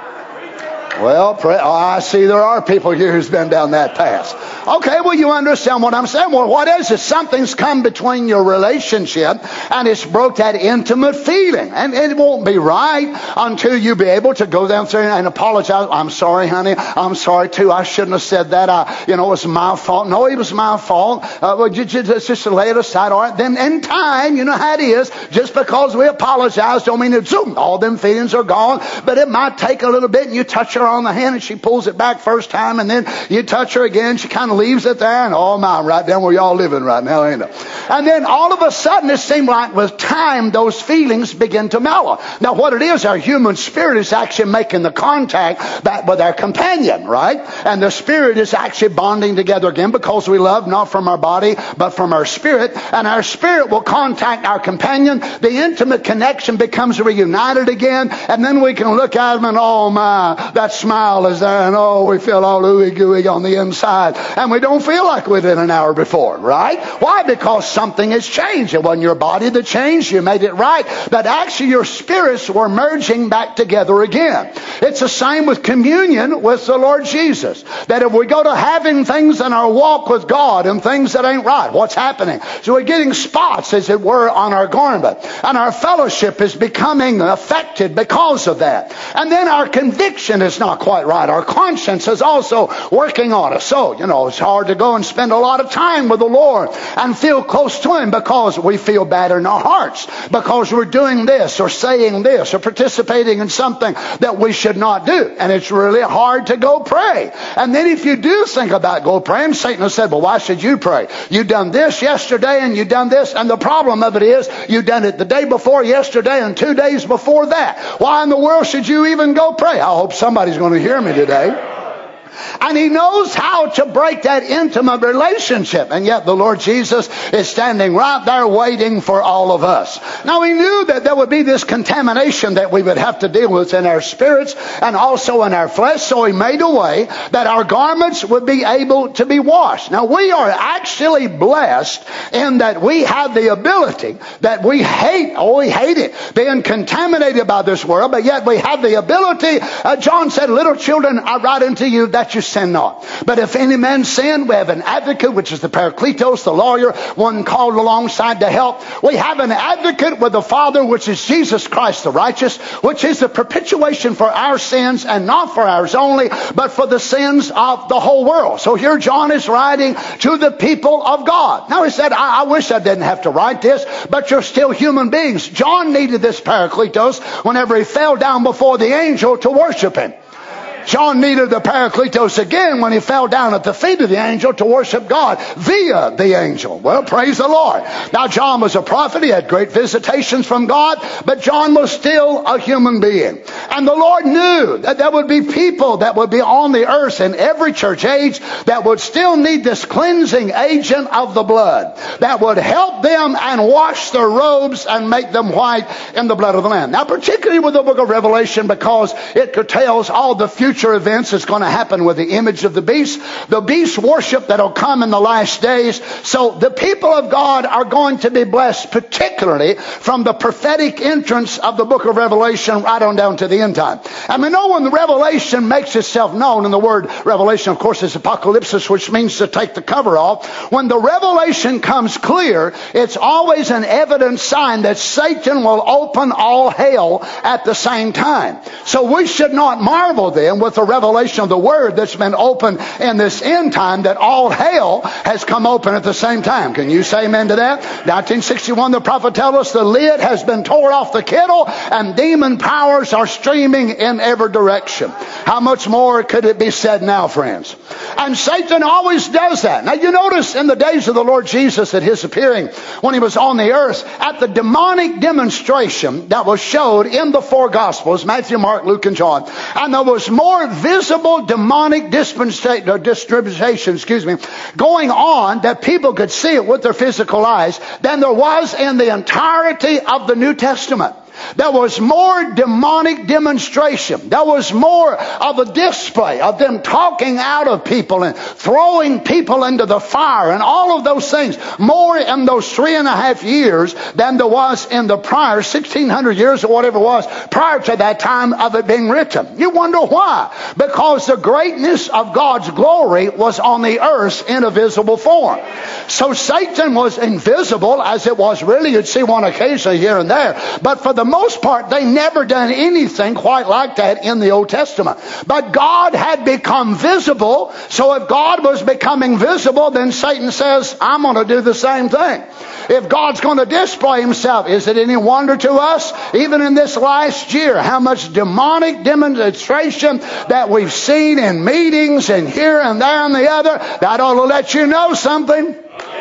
Well, I see there are people here who's been down that path. Okay, well, you understand what I'm saying. Well, what is it? Something's come between your relationship, and it's broke that intimate feeling. And it won't be right until you be able to go down there and apologize. I'm sorry, honey. I'm sorry, too. I shouldn't have said that. It was my fault. No, it was my fault. Well, just lay it aside. All right. Then in time, you know how it is. Just because we apologize don't mean that all them feelings are gone. But it might take a little bit, and you touch her on the hand and she pulls it back first time, and then you touch her again, she kind of leaves it there, and oh my, right down where y'all living right now, ain't it? And then all of a sudden it seemed like with time those feelings begin to mellow. Now what it is, our human spirit is actually making the contact back with our companion, right? And the spirit is actually bonding together again, because we love not from our body but from our spirit, and our spirit will contact our companion. The intimate connection becomes reunited again, and then we can look at them and oh my, that smile is there, and oh, we feel all ooey gooey on the inside, and we don't feel like we did an hour before, right? Why? Because something has changed. It wasn't your body that changed, you made it right, but actually your spirits were merging back together again. It's the same with communion with the Lord Jesus, that if we go to having things in our walk with God and things that ain't right, what's happening? So we're getting spots, as it were, on our garment, and our fellowship is becoming affected because of that. And then our conviction is not quite right. Our conscience is also working on us. So, it's hard to go and spend a lot of time with the Lord and feel close to Him, because we feel bad in our hearts because we're doing this or saying this or participating in something that we should not do. And it's really hard to go pray. And then if you do think about go praying, Satan has said, well, why should you pray? You done this yesterday and you done this. And the problem of it is you done it the day before yesterday and 2 days before that. Why in the world should you even go pray? I hope somebody's going to hear me today. And he knows how to break that intimate relationship. And yet the Lord Jesus is standing right there waiting for all of us. Now he knew that there would be this contamination that we would have to deal with in our spirits and also in our flesh. So he made a way that our garments would be able to be washed. Now we are actually blessed in that we have the ability that we hate it, being contaminated by this world, but yet we have the ability. John said, little children, I write unto you that you sin not. But if any man sin, we have an advocate, which is the Parakletos, the lawyer, one called alongside to help. We have an advocate with the Father, which is Jesus Christ the righteous, which is the perpetuation for our sins, and not for ours only, but for the sins of the whole world. So here John is writing to the people of God. Now he said, I wish I didn't have to write this, but you're still human beings. John needed this Parakletos whenever he fell down before the angel to worship him. John needed the Parakletos again when he fell down at the feet of the angel to worship God via the angel. Well, praise the Lord. Now, John was a prophet. He had great visitations from God, but John was still a human being. And the Lord knew that there would be people that would be on the earth in every church age that would still need this cleansing agent of the blood that would help them and wash their robes and make them white in the blood of the Lamb. Now, particularly with the book of Revelation, because it tells all the future future events that's going to happen with the image of the beast worship that'll come in the last days. So the people of God are going to be blessed, particularly from the prophetic entrance of the book of Revelation right on down to the end time. And we know when the revelation makes itself known, and the word revelation, of course, is apocalypsis, which means to take the cover off. When the revelation comes clear, it's always an evident sign that Satan will open all hell at the same time. So we should not marvel then with the revelation of the word that's been opened in this end time, that all hell has come open at the same time. Can you say amen to that? 1961, the prophet tells us the lid has been torn off the kettle and demon powers are streaming in every direction. How much more could it be said now, friends? And Satan always does that. Now you notice in the days of the Lord Jesus at his appearing when he was on the earth, at the demonic demonstration that was showed in the four Gospels, Matthew, Mark, Luke, and John, and there was more visible demonic distribution, going on that people could see it with their physical eyes than there was in the entirety of the New Testament. There was more demonic demonstration. There was more of a display of them talking out of people and throwing people into the fire and all of those things. More in those 3.5 years than there was in the prior 1,600 years or whatever it was prior to that time of it being written. You wonder why? Because the greatness of God's glory was on the earth in a visible form. So Satan was invisible, as it was really. You'd see one occasionally here and there. But for the most part, they never done anything quite like that in the Old Testament. But God had become visible. So if God was becoming visible, then Satan says, I'm going to do the same thing. If God's going to display himself, is it any wonder to us, even in this last year, how much demonic demonstration that we've seen in meetings and here and there and the other? That ought to let you know something.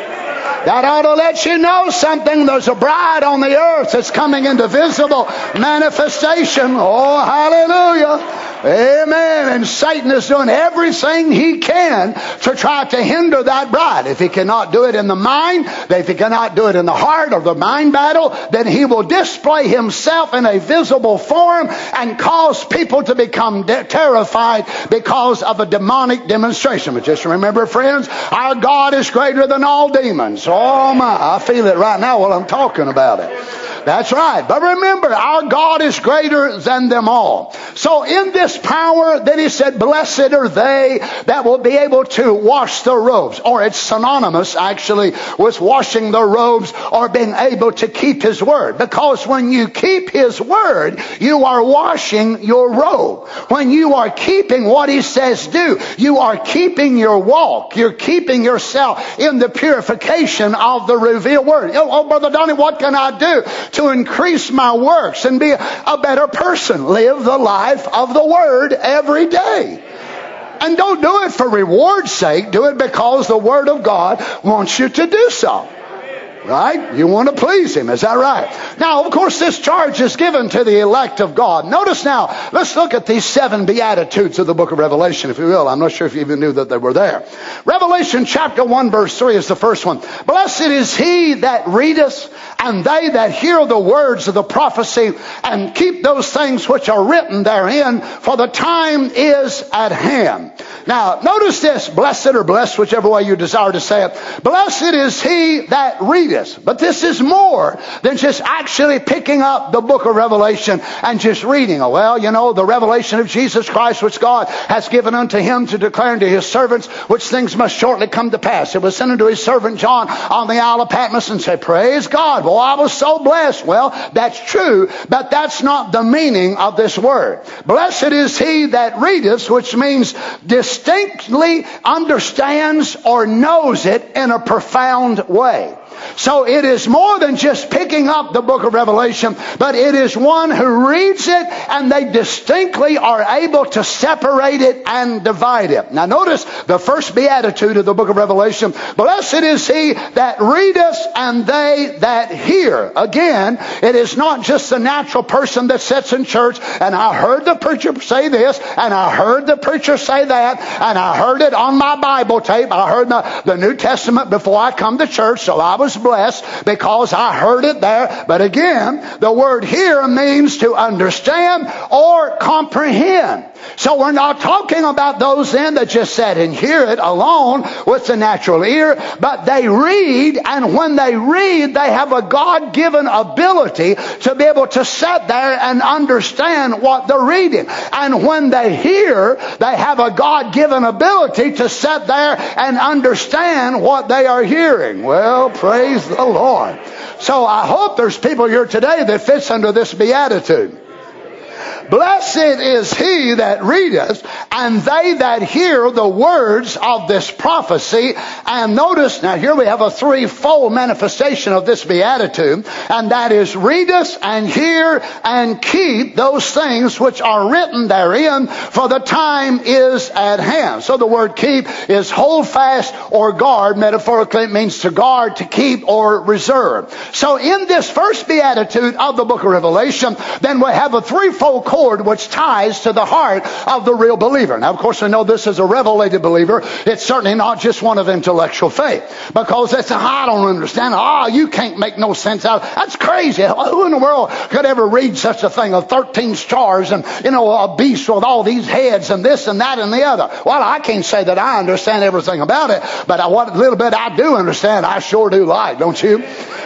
That ought to let you know something. There's a bride on the earth that's coming into visible manifestation. Oh, hallelujah. Amen. And Satan is doing everything he can to try to hinder that bride. If he cannot do it in the mind, if he cannot do it in the heart or the mind battle, then he will display himself in a visible form and cause people to become terrified because of a demonic demonstration. But just remember, friends, our God is greater than all demons. Oh my, I feel it right now while I'm talking about it. That's right. But remember, our God is greater than them all. So in this power, then he said, blessed are they that will be able to wash their robes. Or it's synonymous, actually, with washing their robes or being able to keep his word. Because when you keep his word, you are washing your robe. When you are keeping what he says do, you are keeping your walk. You're keeping yourself in the purification of the revealed word. Oh, Brother Donnie, what can I do to increase my works and be a better person? Live the life of the Word every day. And don't do it for reward's sake. Do it because the Word of God wants you to do so. Right? You want to please him. Is that right? Now, of course, this charge is given to the elect of God. Notice now, let's look at these 7 Beatitudes of the book of Revelation, if you will. I'm not sure if you even knew that they were there. Revelation chapter 1 verse 3 is the first one. Blessed is he that readeth, and they that hear the words of the prophecy, and keep those things which are written therein, for the time is at hand. Now, notice this. Blessed or blessed, whichever way you desire to say it. Blessed is he that readeth. But this is more than just actually picking up the book of Revelation and just reading it. Well, you know, the revelation of Jesus Christ, which God has given unto him to declare unto his servants, which things must shortly come to pass. It was sent unto his servant John on the Isle of Patmos and said, praise God. Well, I was so blessed. Well, that's true, but that's not the meaning of this word. Blessed is he that readeth, which means distinctly understands or knows it in a profound way. So it is more than just picking up the book of Revelation, but it is one who reads it and they distinctly are able to separate it and divide it. Now notice the first beatitude of the book of Revelation. Blessed is he that readeth and they that hear. Again, it is not just the natural person that sits in church and I heard the preacher say this and I heard the preacher say that and I heard it on my Bible tape. I heard the New Testament before I come to church, so I was blessed because I heard it there. But again, the word hear means to understand or comprehend. So we're not talking about those then that just sit and hear it alone with the natural ear, but they read, and when they read, they have a God-given ability to be able to sit there and understand what they're reading. And when they hear, they have a God-given ability to sit there and understand what they are hearing. Well, praise the Lord. So I hope there's people here today that fits under this beatitude. Blessed is he that readeth, and they that hear the words of this prophecy. And notice, now here we have a threefold manifestation of this beatitude, and that is readeth and hear and keep those things which are written therein, for the time is at hand. So the word keep is hold fast or guard. Metaphorically, it means to guard, to keep, or reserve. So in this first beatitude of the book of Revelation, then we have a threefold cord which ties to the heart of the real believer. Now, of course, I know this is a revelated believer. It's certainly not just one of intellectual faith, because that's, I don't understand. You can't make no sense out of it. That's crazy. Who in the world could ever read such a thing of 13 stars and, a beast with all these heads and this and that and the other? Well, I can't say that I understand everything about it, but what little bit I do understand, I sure do like, don't you?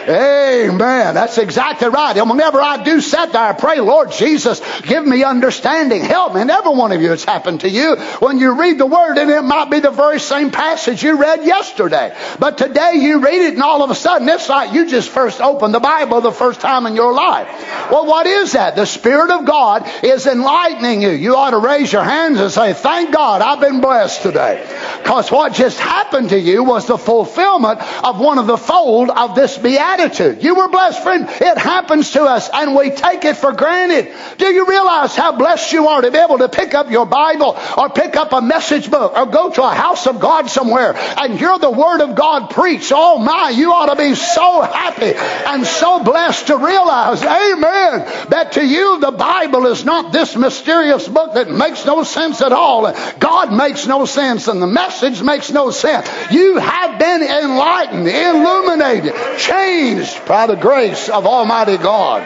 Amen. That's exactly right. And whenever I do sit there, I pray, Lord Jesus, give me understanding. Help me. And every one of you, it's happened to you. When you read the Word, and it might be the very same passage you read yesterday. But today you read it, and all of a sudden, it's like you just first opened the Bible the first time in your life. Well, what is that? The Spirit of God is enlightening you. You ought to raise your hands and say, thank God, I've been blessed today. Because what just happened to you was the fulfillment of one of the fold of this beatitude. You were blessed, friend. It happens to us, and we take it for granted. Do you realize how blessed you are to be able to pick up your Bible or pick up a message book or go to a house of God somewhere and hear the Word of God preached? Oh my, you ought to be so happy and so blessed to realize, amen, that to you the Bible is not this mysterious book that makes no sense at all. God makes no sense and the message makes no sense. You have been enlightened, illuminated, changed by the grace of Almighty God.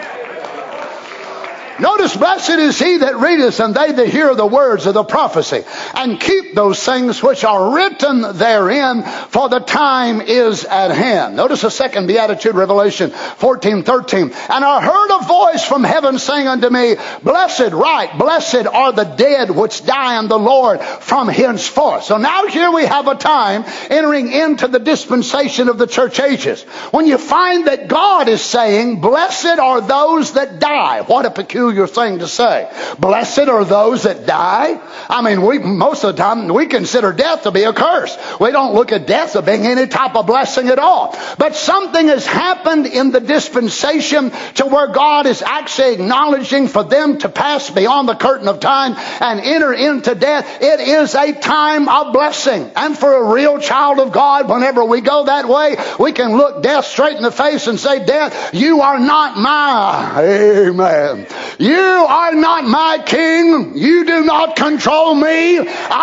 Notice, blessed is he that readeth, and they that hear the words of the prophecy, and keep those things which are written therein, for the time is at hand. Notice the second beatitude, Revelation 14:13. And I heard a voice from heaven saying unto me, blessed, right, blessed are the dead which die in the Lord from henceforth. So now here we have a time entering into the dispensation of the church ages, when you find that God is saying, blessed are those that die. What a peculiar thing to say. Blessed are those that die. I mean, most of the time we consider death to be a curse. We don't look at death as being any type of blessing at all. But something has happened in the dispensation to where God is actually acknowledging for them to pass beyond the curtain of time and enter into death. It is a time of blessing. And for a real child of God, whenever we go that way, we can look death straight in the face and say, death, you are not my, amen. You are not my king. You do not control me.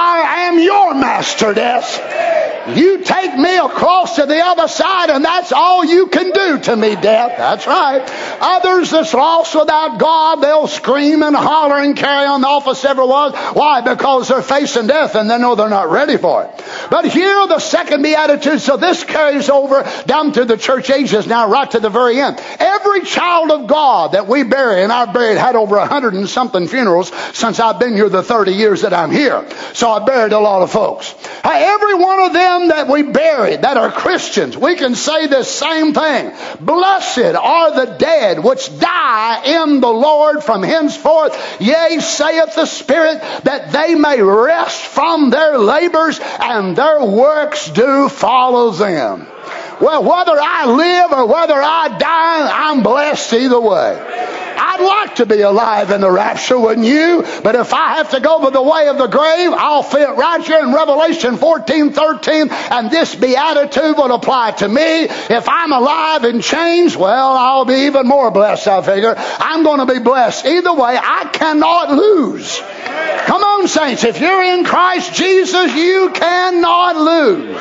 I am your master, death. You take me across to the other side, and that's all you can do to me, death. That's right. Others that's lost without God, they'll scream and holler and carry on the office ever was. Why? Because they're facing death and they know they're not ready for it. But here the second beatitude, so this carries over down to the church ages now, right to the very end. Every child of God that we bury, and I've had over 100 and something funerals since I've been here the 30 years that I'm here. So I buried a lot of folks. Every one of them that we buried that are Christians, we can say the same thing. Blessed are the dead which die in the Lord from henceforth. Yea, saith the Spirit, that they may rest from their labors, and their works do follow them. Well, whether I live or whether I die, I'm blessed either way. I'd like to be alive in the rapture, wouldn't you? But if I have to go by the way of the grave, I'll fit right here in Revelation 14:13, and this beatitude will apply to me. If I'm alive and changed, well, I'll be even more blessed, I figure. I'm going to be blessed. Either way, I cannot lose. Come on, saints. If you're in Christ Jesus, you cannot lose.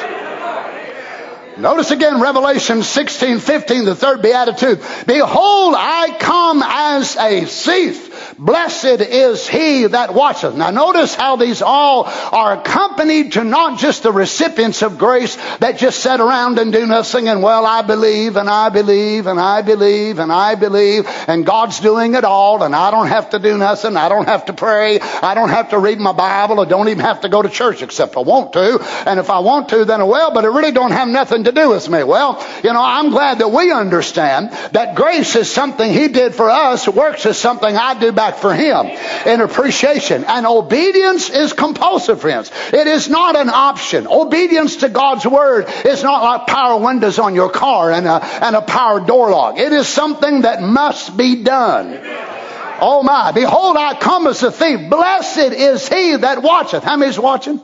Notice again Revelation 16:15, the third beatitude. Behold, I come as a thief. Blessed is he that watcheth. Now notice how these all are accompanied to not just the recipients of grace that just sit around and do nothing and, well, I believe and I believe and I believe and I believe and God's doing it all and I don't have to do nothing. I don't have to pray. I don't have to read my Bible. I don't even have to go to church except I want to. And if I want to, then well, but it really don't have nothing to do with me. Well, I'm glad that we understand that grace is something he did for us. Works is something I do back for him in appreciation. And obedience is compulsive, friends. It is not an option. Obedience to God's word is not like power windows on your car and a power door lock. It is something that must be done. Oh my, behold, I come as a thief. Blessed is he that watcheth. How many's watching?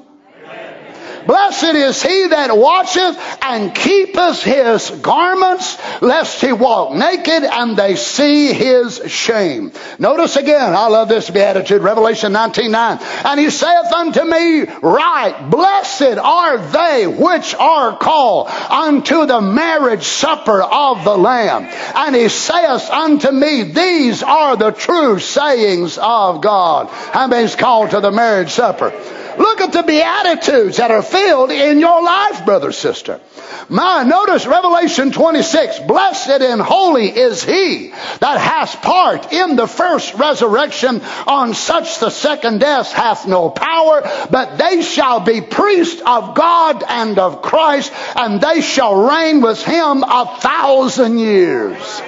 Blessed is he that watcheth and keepeth his garments, lest he walk naked and they see his shame. Notice again, I love this beatitude, Revelation 19:9. And he saith unto me, Right, blessed are they which are called unto the marriage supper of the Lamb. And he saith unto me, These are the true sayings of God. How many's called to the marriage supper? Look at the Beatitudes that are filled in your life, brother, sister. Notice Revelation 26. Blessed and holy is he that has part in the first resurrection. On such the second death hath no power, but they shall be priests of God and of Christ, and they shall reign with him 1,000 years.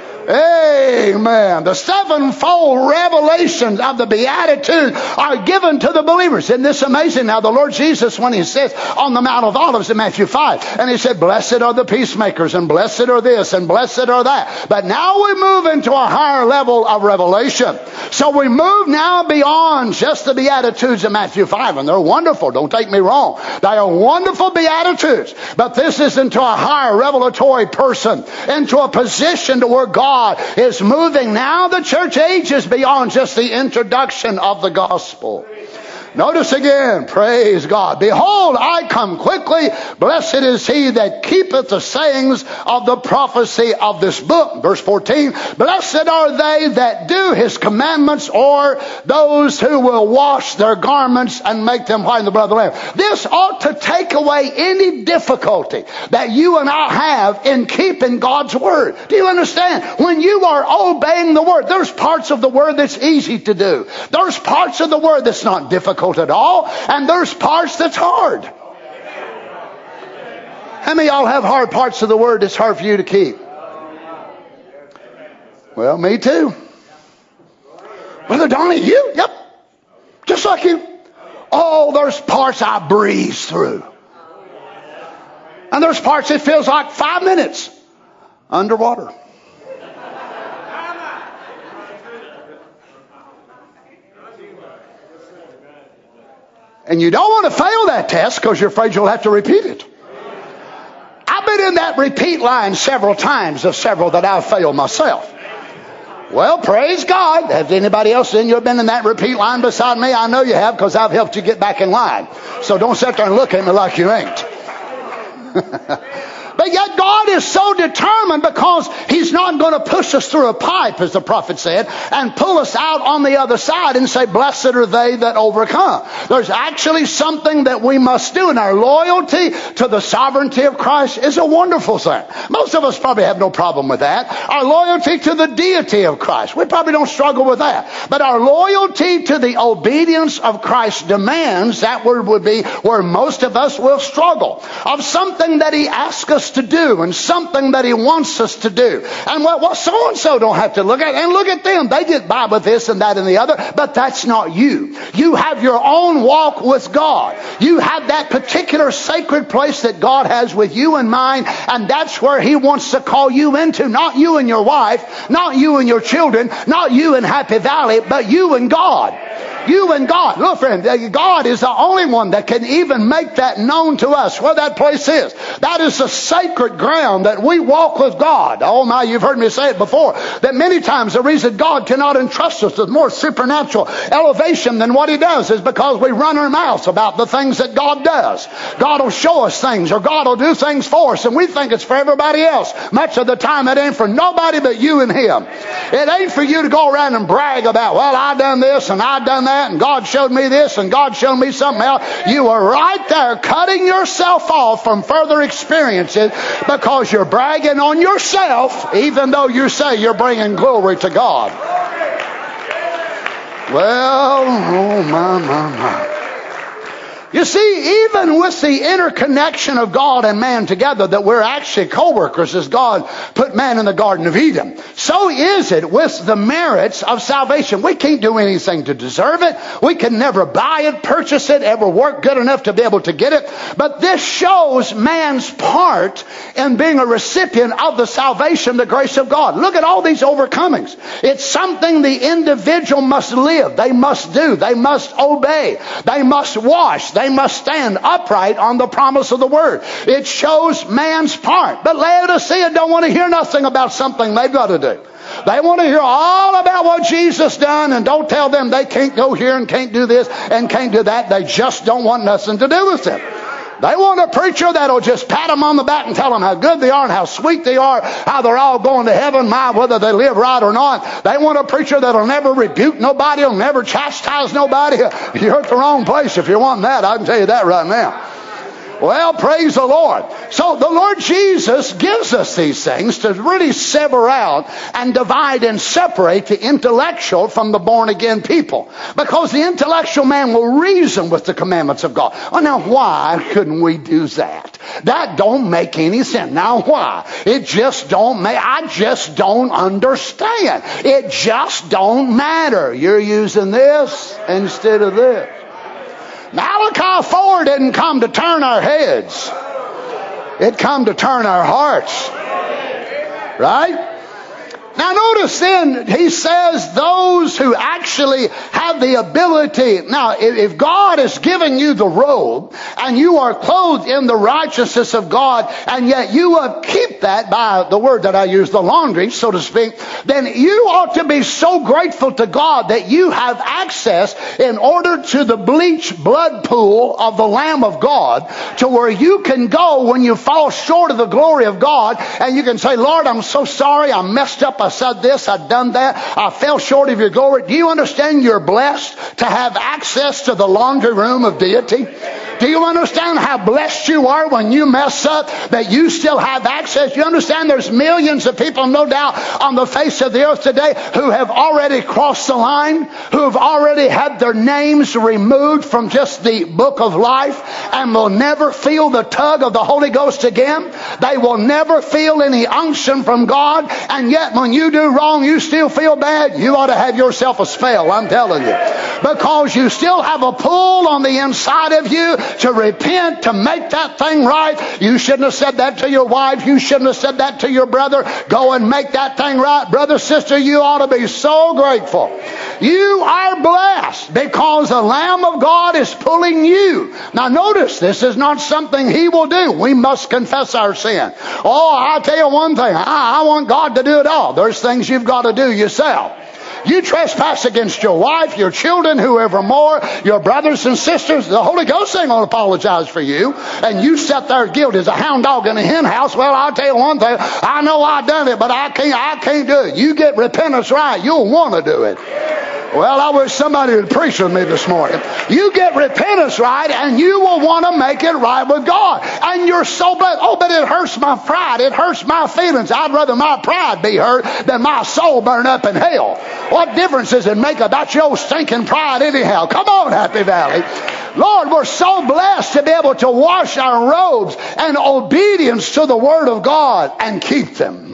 Amen. The sevenfold revelations of the Beatitude are given to the believers. Isn't this amazing? Now the Lord Jesus, when he sits on the Mount of Olives in Matthew 5, and he said, Blessed are the peacemakers, and blessed are this, and blessed are that. But now we move into a higher level of revelation. So we move now beyond just the Beatitudes in Matthew 5, and they're wonderful. Don't take me wrong. They are wonderful Beatitudes. But this is into a higher revelatory person, into a position to where God is moving now the church ages beyond just the introduction of the gospel. Notice again, praise God. Behold, I come quickly. Blessed is he that keepeth the sayings of the prophecy of this book. Verse 14, blessed are they that do his commandments, or those who will wash their garments and make them white in the blood of the Lamb. This ought to take away any difficulty that you and I have in keeping God's word. Do you understand? When you are obeying the word, there's parts of the word that's easy to do. There's parts of the word that's not difficult at all, and there's parts that's hard. How many of y'all have hard parts of the word that's hard for you to keep? Well, me too. Brother Donnie, you? Yep. Just like you. Oh, there's parts I breeze through. And there's parts it feels like 5 minutes underwater. And you don't want to fail that test because you're afraid you'll have to repeat it. I've been in that repeat line several times of several that I've failed myself. Well, praise God. Has anybody else in you been in that repeat line beside me? I know you have, because I've helped you get back in line. So don't sit there and look at me like you ain't. But yet God is so determined, because he's not going to push us through a pipe, as the prophet said, and pull us out on the other side and say, blessed are they that overcome. There's actually something that we must do, and our loyalty to the sovereignty of Christ is a wonderful thing. Most of us probably have no problem with that. Our loyalty to the deity of Christ, we probably don't struggle with that. But our loyalty to the obedience of Christ's demands, that word would be where most of us will struggle. Of something that he asks us to do, and something that he wants us to do. And well, so-and-so don't have to look at, and look at them. They get by with this and that and the other, but that's not you. You have your own walk with God. You have that particular sacred place that God has with you in mind, and that's where he wants to call you into. Not you and your wife, not you and your children, not you and Happy Valley, but you and God. You and God. Look, friend, God is the only one that can even make that known to us, where that place is. That is the sacred ground that we walk with God. Oh my, you've heard me say it before, that many times the reason God cannot entrust us with more supernatural elevation than what He does is because we run our mouths about the things that God does. God will show us things, or God will do things for us, and we think it's for everybody else. Much of the time it ain't for nobody but you and Him. It ain't for you to go around and brag about, well, I done this and I done that, and God showed me this and God showed me something else. You are right there cutting yourself off from further experiences because you're bragging on yourself, even though you say you're bringing glory to God. Well, oh my. You see, even with the interconnection of God and man together, that we're actually co-workers as God put man in the Garden of Eden. So is it with the merits of salvation. We can't do anything to deserve it. We can never buy it, purchase it, ever work good enough to be able to get it. But this shows man's part in being a recipient of the salvation, the grace of God. Look at all these overcomings. It's something the individual must live. They must do. They must obey. They must wash. They must stand upright on the promise of the Word. It shows man's part. But Laodicea don't want to hear nothing about something they've got to do. They want to hear all about what Jesus done, and don't tell them they can't go here and can't do this and can't do that. They just don't want nothing to do with it. They want a preacher that'll just pat them on the back and tell them how good they are and how sweet they are, how they're all going to heaven, whether they live right or not. They want a preacher that'll never rebuke nobody, will never chastise nobody. You're at the wrong place if you're wanting that. I can tell you that right now. Well, praise the Lord. So the Lord Jesus gives us these things to really sever out and divide and separate the intellectual from the born-again people. Because the intellectual man will reason with the commandments of God. Oh, now why couldn't we do that? That don't make any sense. Now why? It just don't make, I just don't understand. It just don't matter. You're using this instead of this. Malachi 4 didn't come to turn our heads. It come to turn our hearts. Right? Now notice then, he says those who actually have the ability. Now, if God is giving you the robe, and you are clothed in the righteousness of God, and yet you keep that by the word that I use, the laundry, so to speak, then you ought to be so grateful to God that you have access in order to the bleached blood pool of the Lamb of God, to where you can go when you fall short of the glory of God, and you can say, Lord, I'm so sorry, I messed up, I said this, I've done that, I fell short of your glory. Do you understand you're blessed to have access to the laundry room of deity? Do you understand how blessed you are when you mess up, that you still have access? You understand there's millions of people, no doubt, on the face of the earth today who have already crossed the line, who have already had their names removed from just the book of life, and will never feel the tug of the Holy Ghost again. They will never feel any unction from God, and yet when you do wrong, you still feel bad. You ought to have yourself a spell, I'm telling you. Because you still have a pull on the inside of you to repent, to make that thing right. You shouldn't have said that to your wife. You shouldn't have said that to your brother. Go and make that thing right. Brother, sister, you ought to be so grateful. You are blessed because the Lamb of God is pulling you. Now notice, this is not something He will do. We must confess our sin. Oh, I'll tell you one thing. I want God to do it all. There's things you've got to do yourself. You trespass against your wife, your children, whoever more, your brothers and sisters, the Holy Ghost ain't going to apologize for you. And you sat there guilty as a hound dog in a hen house. Well, I'll tell you one thing. I know I done it, but I can't do it. You get repentance right, you'll want to do it. Well, I wish somebody would preach with me this morning. You get repentance right, and you will want to make it right with God. And you're so blessed. Oh, but it hurts my pride. It hurts my feelings. I'd rather my pride be hurt than my soul burn up in hell. What difference does it make about your stinking pride anyhow? Come on, Happy Valley. Lord, we're so blessed to be able to wash our robes in obedience to the Word of God and keep them.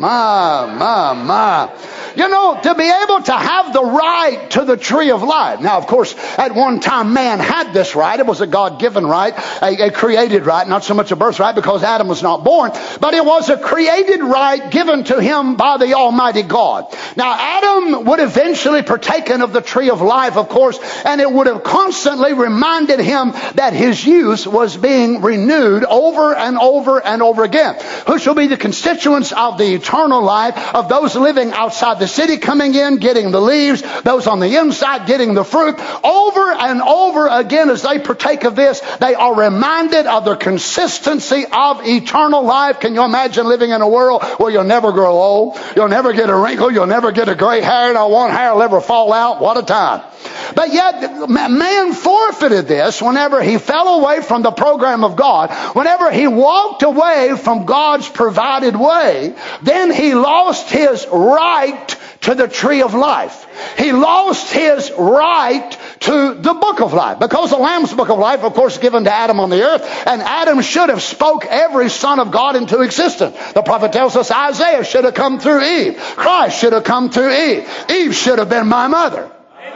My. You know, to be able to have the right to the tree of life. Now, of course, at one time man had this right. It was a God-given right, a created right, not so much a birthright because Adam was not born, but it was a created right given to him by the Almighty God. Now, Adam would eventually partaken of the tree of life, of course, and it would have constantly reminded him that his youth was being renewed over and over and over again. Who shall be the constituents of the eternal life of those living outside the city, coming in, getting the leaves, those on the inside getting the fruit. Over and over again as they partake of this, they are reminded of the consistency of eternal life. Can you imagine living in a world where you'll never grow old, you'll never get a wrinkle, you'll never get a gray hair, not one hair will ever fall out? What a time. But yet man forfeited this whenever he fell away from the program of God. Whenever he walked away from God's provided way, then he lost his right to the tree of life. He lost his right to the book of life, because the Lamb's book of life, of course, given to Adam on the earth, and Adam should have spoke every son of God into existence. The prophet tells us Isaiah should have come through Eve. Christ should have come through Eve. Eve should have been my mother.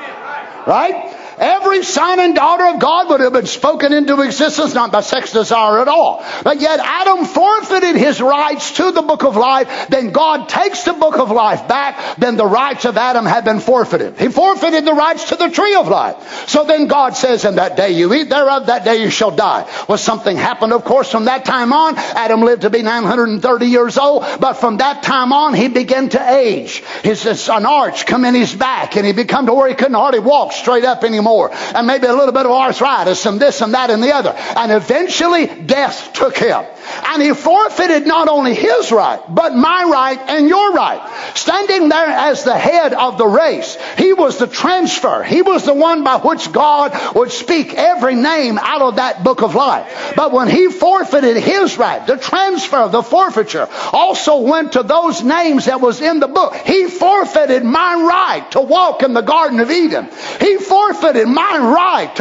Right? Every son and daughter of God would have been spoken into existence, not by sex desire at all. But yet Adam forfeited his rights to the book of life. Then God takes the book of life back. Then the rights of Adam had been forfeited. He forfeited the rights to the tree of life. So then God says, in that day you eat thereof, that day you shall die. Well, something happened, of course, from that time on. Adam lived to be 930 years old. But from that time on, he began to age. An arch come in his back, and he became to where he couldn't hardly walk straight up anymore. And maybe a little bit of arthritis and this and that and the other. And eventually death took him. And he forfeited not only his right, but my right and your right. Standing there as the head of the race, he was the transfer. He was the one by which God would speak every name out of that book of life. But when he forfeited his right, the transfer, the forfeiture, also went to those names that was in the book. He forfeited my right to walk in the Garden of Eden. He forfeited my right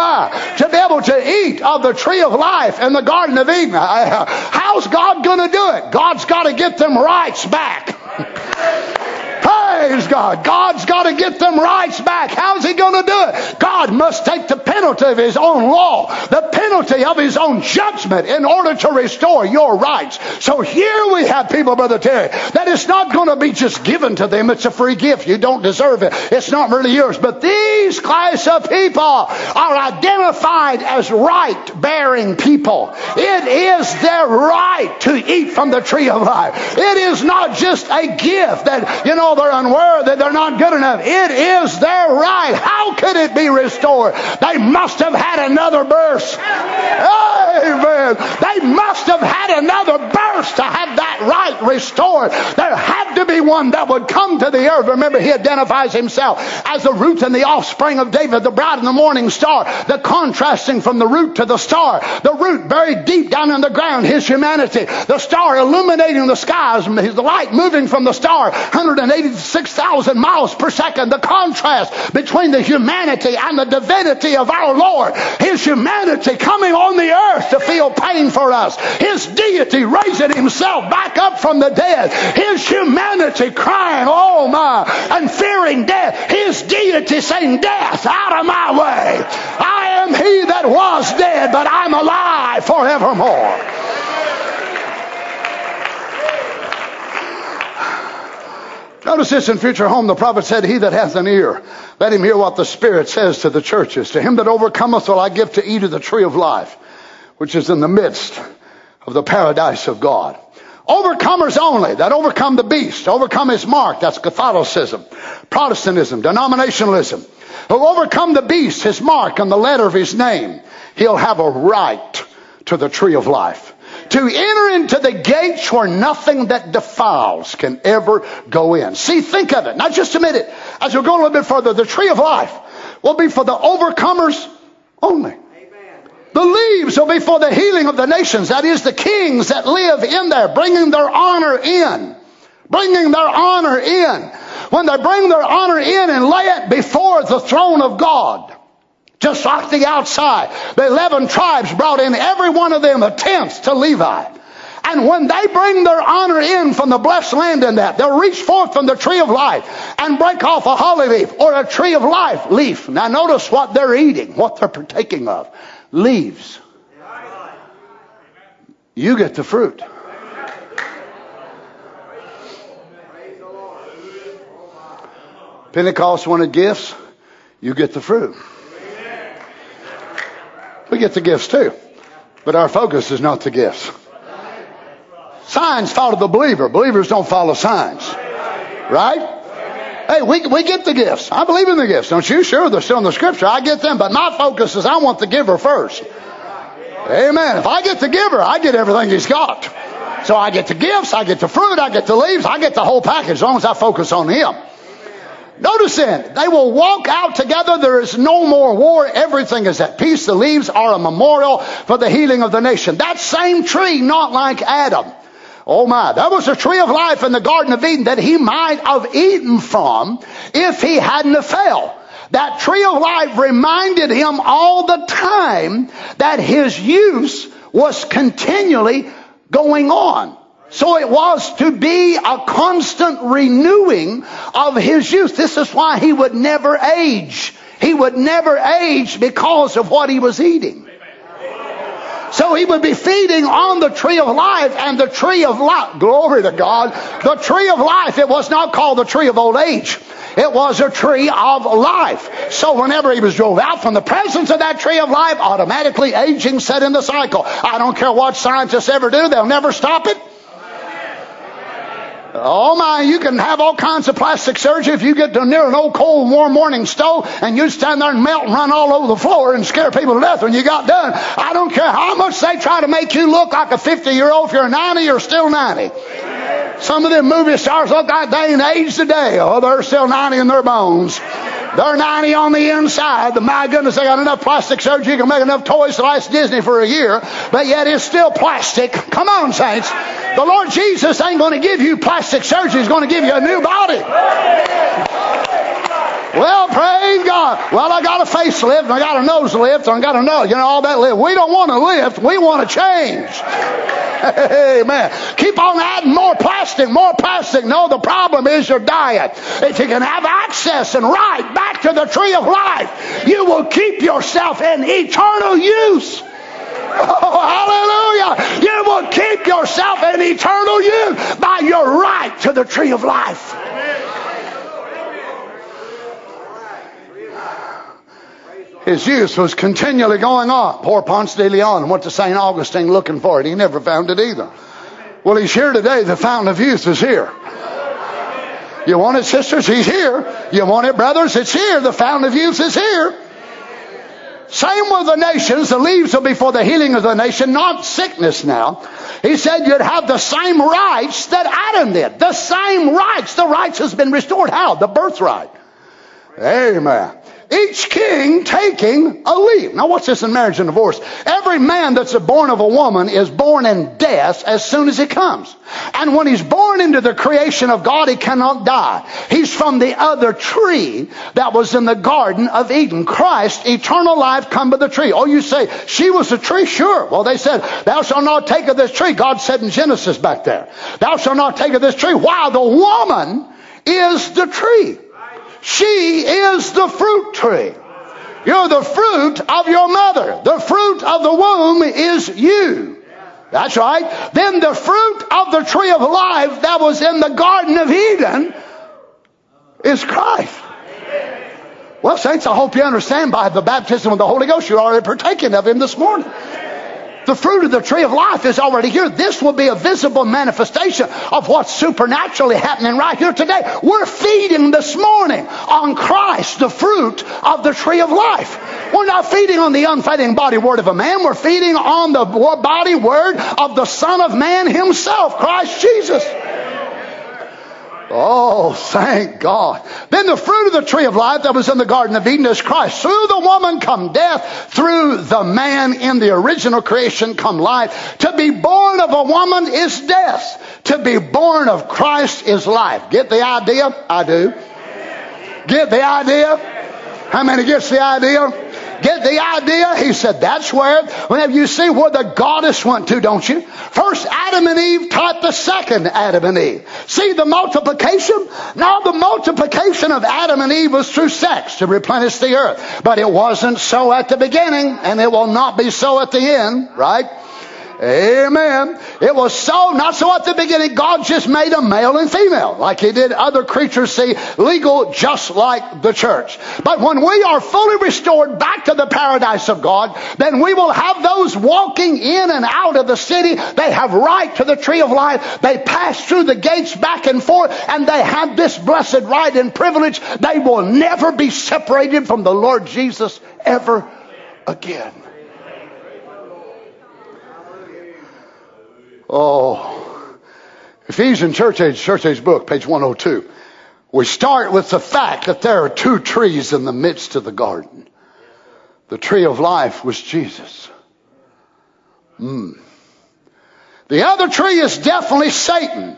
to be able to eat of the tree of life in the Garden of Eden. How's God going to do it? God's got to get them rights back. Praise God. God's got to get them rights back. How's he going to do it? God must take the penalty of his own law, the penalty of his own judgment in order to restore your rights. So here we have people, Brother Terry, that it's not going to be just given to them. It's a free gift. You don't deserve it. It's not really yours. But these class of people are identified as right-bearing people. It is their right to eat from the tree of life. It is not just a gift that, they're unworthy, they're not good enough. It is their right. How could it be restored? They must have had another birth. Amen. They must have had another birth to have that right restored. There had to be one that would come to the earth. Remember, he identifies himself as the root and the offspring of David, the bright and the morning star. The contrasting from the root to the star. The root buried deep down in the ground, his humanity. The star illuminating the skies, the light moving from the star 186,000 miles per second. The contrast between the humanity and the divinity of our Lord. His humanity coming on the earth to feel pain for us. His deity raising himself back up from the dead. His humanity crying, oh my, and fearing death. His deity saying, death, out of my way. I am he that was dead, but I'm alive forevermore. Notice this in Future Home. The prophet said, he that hath an ear, let him hear what the Spirit says to the churches. To him that overcometh will I give to eat of the tree of life, which is in the midst of the paradise of God. Overcomers only, that overcome the beast, overcome his mark. That's Catholicism, Protestantism, denominationalism. Who overcome the beast, his mark, and the letter of his name, he'll have a right to the tree of life. To enter into the gates where nothing that defiles can ever go in. See, think of it. Now just a minute. As we go a little bit further, the tree of life will be for the overcomers only. Amen. The leaves will be for the healing of the nations. That is, the kings that live in there, bringing their honor in. Bringing their honor in. When they bring their honor in and lay it before the throne of God, Just like the outside. The 11 tribes brought in every one of them a tenth to Levi. And when they bring their honor in from the blessed land in that, they'll reach forth from the tree of life and break off a holly leaf or a tree of life leaf. Now notice what they're eating, what they're partaking of. Leaves. You get the fruit. Pentecost wanted gifts. You get the fruit. We get the gifts too. But our focus is not the gifts. Signs follow the believer. Believers don't follow signs. Right? Hey, we get the gifts. I believe in the gifts. Don't you? Sure, they're still in the scripture. I get them. But my focus is I want the giver first. Amen. If I get the giver, I get everything he's got. So I get the gifts, I get the fruit, I get the leaves, I get the whole package as long as I focus on him. Notice then, they will walk out together. There is no more war. Everything is at peace. The leaves are a memorial for the healing of the nation. That same tree, not like Adam. Oh my, that was a tree of life in the Garden of Eden that he might have eaten from if he hadn't have fell. That tree of life reminded him all the time that his use was continually going on. So it was to be a constant renewing of his youth. This is why he would never age. He would never age because of what he was eating. So he would be feeding on the tree of life, and the tree of life, glory to God, the tree of life, it was not called the tree of old age. It was a tree of life. So whenever he was drove out from the presence of that tree of life, automatically aging set in the cycle. I don't care what scientists ever do, they'll never stop it. Oh my, you can have all kinds of plastic surgery if you get near an old cold warm morning stove and you stand there and melt and run all over the floor and scare people to death when you got done. I don't care how much they try to make you look like a 50-year-old. If you're 90, you're still 90. Some of them movie stars look like they ain't aged a day. Oh, they're still 90 in their bones. They're 90 on the inside. But my goodness, they got enough plastic surgery. You can make enough toys to last Disney for a year. But yet it's still plastic. Come on, saints. The Lord Jesus ain't going to give you plastic surgery. He's going to give you a new body. Well, praise God. Well, I got a facelift, and I got a nose lift, and I got a nose, all that lift. We don't want to lift. We want to change. Amen. Keep on adding more plastic, more plastic. No, the problem is your diet. If you can have access and right back to the tree of life, you will keep yourself in eternal use. Oh, hallelujah. You will keep yourself in eternal use by your right to the tree of life. His youth was continually going on. Poor Ponce de Leon went to St. Augustine looking for it. He never found it either. Well, he's here today. The fountain of youth is here. You want it, sisters? He's here. You want it, brothers? It's here. The fountain of youth is here. Same with the nations. The leaves will be for the healing of the nation, not sickness now. He said you'd have the same rights that Adam did. The same rights. The rights has been restored. How? The birthright. Amen. Each king taking a leave. Now what's this in marriage and divorce? Every man that's born of a woman is born in death as soon as he comes. And when he's born into the creation of God, he cannot die. He's from the other tree that was in the Garden of Eden. Christ, eternal life, come by the tree. Oh, you say, she was a tree? Sure. Well, they said, thou shalt not take of this tree. God said in Genesis back there, thou shalt not take of this tree. While the woman is the tree. She is the fruit tree. You're the fruit of your mother. The fruit of the womb is you. That's right. Then the fruit of the tree of life that was in the Garden of Eden is Christ. Well, saints, I hope you understand by the baptism of the Holy Ghost, you're already partaking of Him this morning. The fruit of the tree of life is already here. This will be a visible manifestation of what's supernaturally happening right here today. We're feeding this morning on Christ, the fruit of the tree of life. We're not feeding on the unfading body word of a man. We're feeding on the body word of the Son of Man Himself, Christ Jesus. Oh, thank God. Then the fruit of the tree of life that was in the Garden of Eden is Christ. Through the woman come death. Through the man in the original creation come life. To be born of a woman is death. To be born of Christ is life. Get the idea? I do. Get the idea? How many gets the idea? Get the idea? He said, that's where, whenever you see where the goddess went to, don't you? First Adam and Eve taught the second Adam and Eve. See the multiplication? Now the multiplication of Adam and Eve was through sex to replenish the earth. But it wasn't so at the beginning, and it will not be so at the end, right? Amen. It was so, not so at the beginning. God just made them male and female, like He did other creatures, see, legal just like the church. But when we are fully restored back to the paradise of God, then we will have those walking in and out of the city. They have right to the tree of life. They pass through the gates back and forth, and they have this blessed right and privilege. They will never be separated from the Lord Jesus ever again. Oh, Ephesians Church Age book, page 102. We start with the fact that there are two trees in the midst of the garden. The tree of life was Jesus. The other tree is definitely Satan.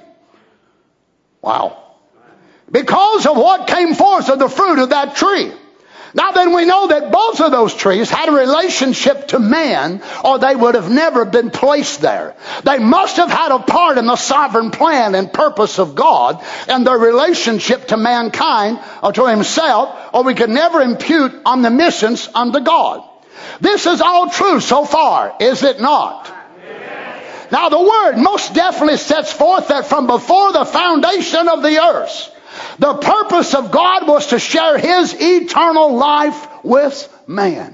Wow. Because of what came forth of the fruit of that tree. Now then, we know that both of those trees had a relationship to man, or they would have never been placed there. They must have had a part in the sovereign plan and purpose of God and their relationship to mankind or to Himself, or we could never impute omniscience unto God. This is all true so far, is it not? Now the Word most definitely sets forth that from before the foundation of the earth, the purpose of God was to share His eternal life with man.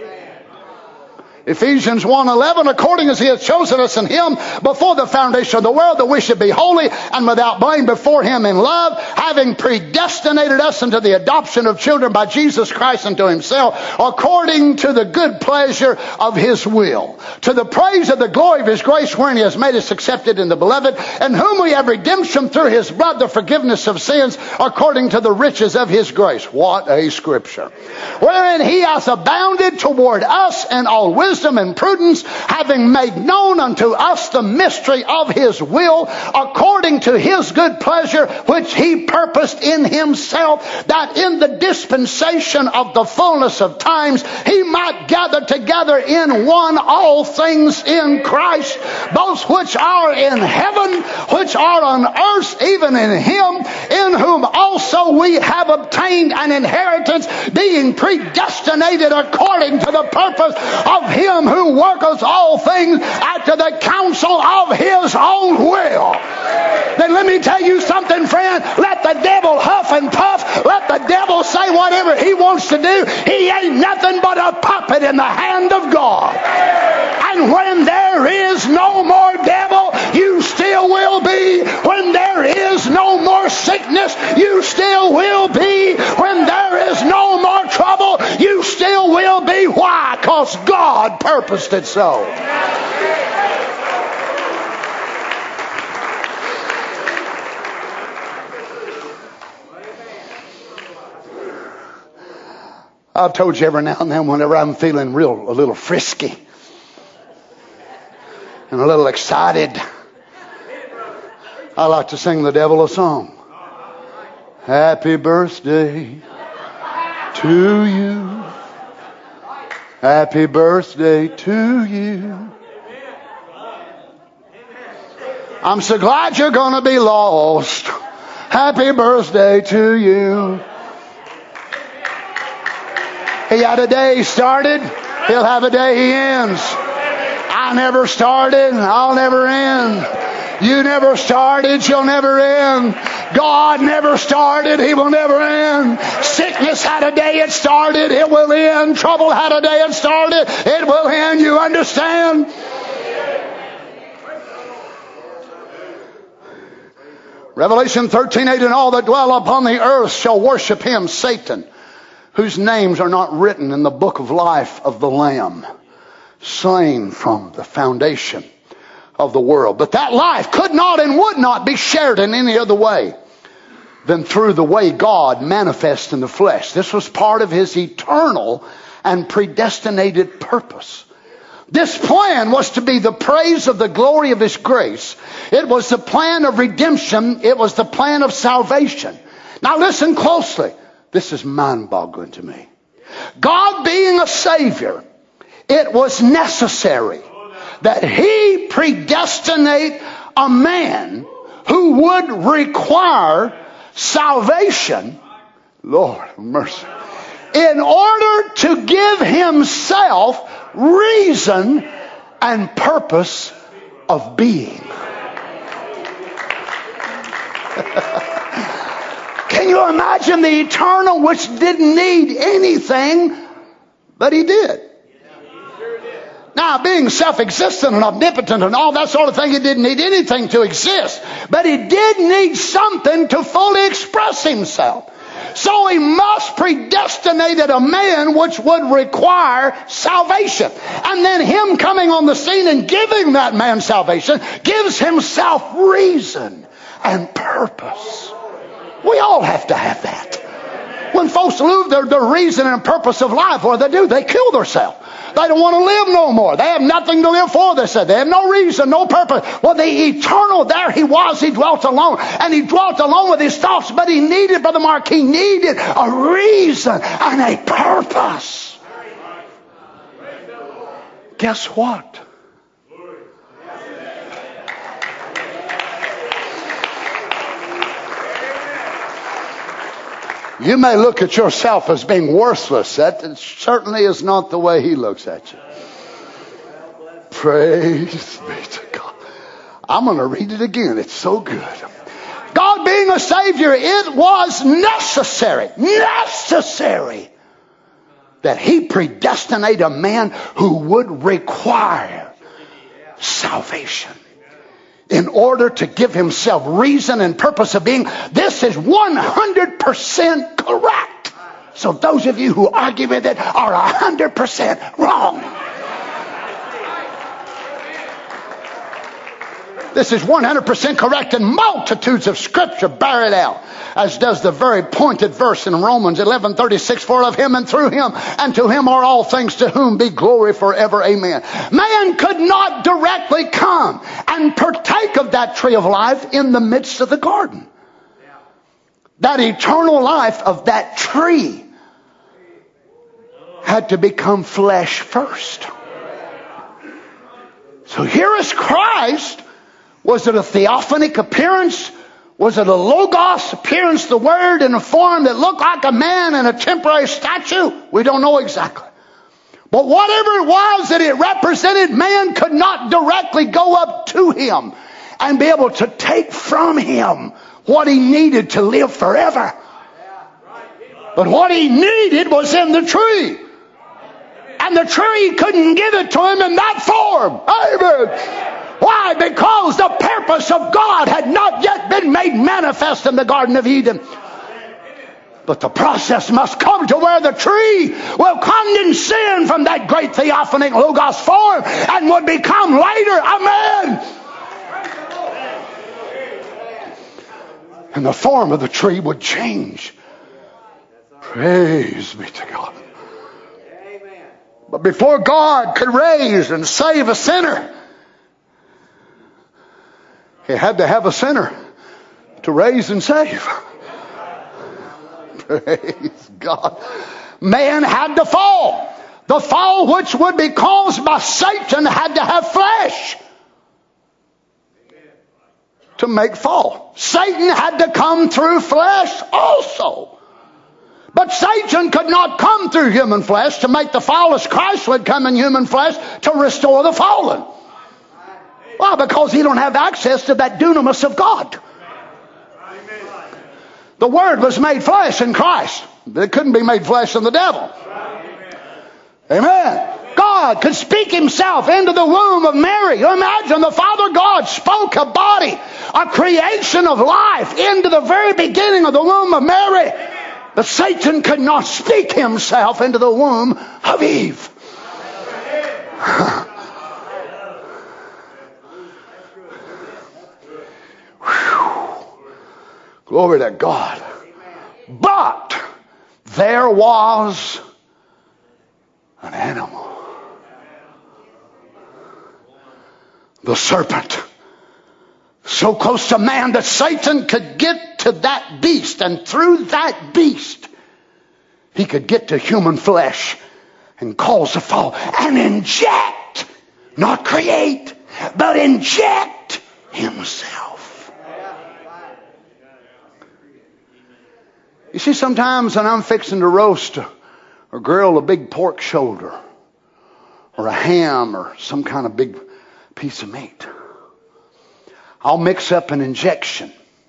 Ephesians 1:11, according as He has chosen us in Him before the foundation of the world, that we should be holy and without blame before Him in love, having predestinated us into the adoption of children by Jesus Christ unto Himself, according to the good pleasure of His will, to the praise of the glory of His grace, wherein He has made us accepted in the Beloved, in whom we have redemption through His blood, the forgiveness of sins, according to the riches of His grace. What a scripture. Wherein He hath abounded toward us in all wisdom and prudence, having made known unto us the mystery of His will, according to His good pleasure, which He purposed in Himself, that in the dispensation of the fullness of times He might gather together in one all things in Christ, both which are in heaven, which are on earth, even in Him, in whom also we have obtained an inheritance, being predestinated according to the purpose of Him who worketh all things after the counsel of His own will. Then let me tell you something, friend. Let the devil huff and puff. Let the devil say whatever he wants to do. He ain't nothing but a puppet in the hand of God. And when there is no more devil, you still will be. When there is no more sickness, you still will be. When there is no more trouble, you still will be. Why? Because God purposed it so. I've told you every now and then, whenever I'm feeling a little frisky and a little excited, I like to sing the devil a song. Happy birthday to you. Happy birthday to you. I'm so glad you're going to be lost. Happy birthday to you. He had a day he started, he'll have a day he ends. I never started, I'll never end. You never started, you'll never end. God never started, He will never end. Sickness had a day it started, it will end. Trouble had a day it started, it will end. You understand? Revelation 13:8, and all that dwell upon the earth shall worship Him, Satan, whose names are not written in the book of life of the Lamb, slain from the foundation of the world. But that life could not and would not be shared in any other way than through the way God manifests in the flesh. This was part of His eternal and predestinated purpose. This plan was to be the praise of the glory of His grace. It was the plan of redemption. It was the plan of salvation. Now listen closely. This is mind-boggling to me. God being a Savior, it was necessary that He predestinate a man who would require salvation, Lord have mercy, in order to give Himself reason and purpose of being. Can you imagine the eternal, which didn't need anything, but He did? Now, being self-existent and omnipotent and all that sort of thing, He didn't need anything to exist. But He did need something to fully express Himself. So He must predestinate a man which would require salvation. And then Him coming on the scene and giving that man salvation gives Himself reason and purpose. We all have to have that. When folks lose their reason and purpose of life, what do? They kill themselves. They don't want to live no more. They have nothing to live for, they said. They have no reason, no purpose. Well, the eternal, there He was. He dwelt alone. And He dwelt alone with His thoughts. But He needed, Brother Mark, He needed a reason and a purpose. Guess what? You may look at yourself as being worthless. That certainly is not the way He looks at you. Praise be to God. I'm going to read it again. It's so good. God being a Savior, it was necessary that He predestinate a man who would require salvation in order to give Himself reason and purpose of being. This is 100% correct. So those of you who argue with it are 100% wrong. This is 100% correct, and multitudes of Scripture bear it out, as does the very pointed verse in Romans 11:36, for of Him and through Him and to Him are all things, to whom be glory forever. Amen. Man could not directly come and partake of that tree of life in the midst of the garden. That eternal life of that tree had to become flesh first. So here is Christ. Was it a theophanic appearance? Was it a logos appearance, the Word in a form that looked like a man in a temporary statue? We don't know exactly. But whatever it was that it represented, man could not directly go up to Him and be able to take from Him what he needed to live forever. But what he needed was in the tree. And the tree couldn't give it to him in that form. Amen. Why? Because the purpose of God had not yet been made manifest in the Garden of Eden. But the process must come to where the tree will condescend from that great theophanic logos form and would become later a man. And the form of the tree would change. Praise be to God. But before God could raise and save a sinner, He had to have a sinner to raise and save. Praise God. Man had to fall. The fall which would be caused by Satan had to have flesh to make fall. Satan had to come through flesh also. But Satan could not come through human flesh to make the fall, as Christ would come in human flesh to restore the fallen. Why? Because he don't have access to that dunamis of God. The Word was made flesh in Christ. It couldn't be made flesh in the devil. Amen. God could speak Himself into the womb of Mary. You imagine the Father God spoke a body, a creation of life into the very beginning of the womb of Mary. But Satan could not speak himself into the womb of Eve. Glory to God. But there was an animal. The serpent. So close to man that Satan could get to that beast, and through that beast he could get to human flesh and cause a fall and inject, not create, but inject himself. You see, sometimes when I'm fixing to roast or grill a big pork shoulder or a ham or some kind of big piece of meat, I'll mix up an injection,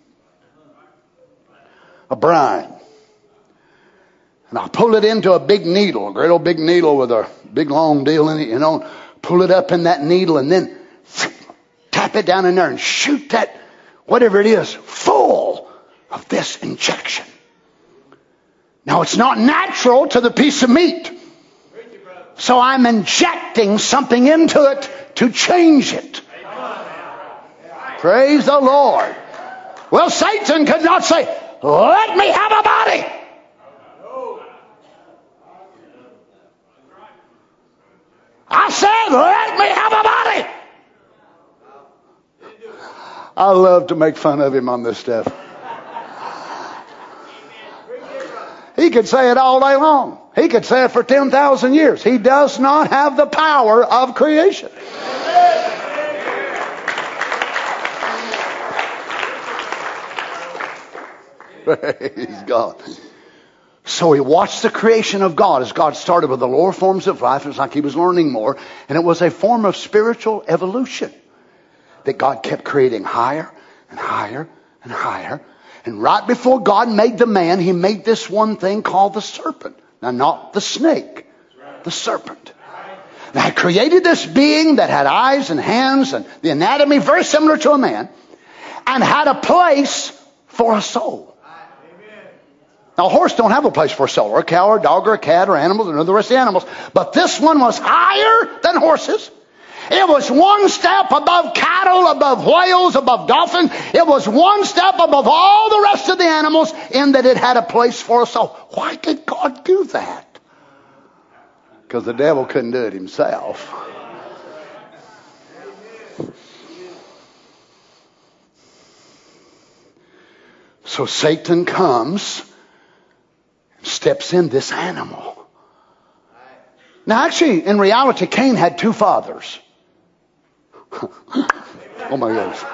a brine, and I'll pull it into a big needle, a great old big needle with a big long deal in it, pull it up in that needle and then tap it down in there and shoot that, whatever it is, full of this injection. Now, it's not natural to the piece of meat. So I'm injecting something into it to change it. Praise the Lord. Well, Satan could not say, let me have a body. I said, let me have a body. I love to make fun of him on this stuff. He could say it all day long. He could say it for 10,000 years. He does not have the power of creation. Praise God. So he watched the creation of God as God started with the lower forms of life. It was like he was learning more. And it was a form of spiritual evolution that God kept creating higher and higher and higher. And right before God made the man, he made this one thing called the serpent. Now, not the snake, the serpent. Now, he created this being that had eyes and hands and the anatomy very similar to a man and had a place for a soul. Now, a horse don't have a place for a soul, or a cow or a dog or a cat or animals and the rest of the animals. But this one was higher than horses. It was one step above cattle, above whales, above dolphins. It was one step above all the rest of the animals in that it had a place for a soul. Why did God do that? Because the devil couldn't do it himself. So Satan comes, steps in this animal. Now actually, in reality, Cain had two fathers. Oh my goodness.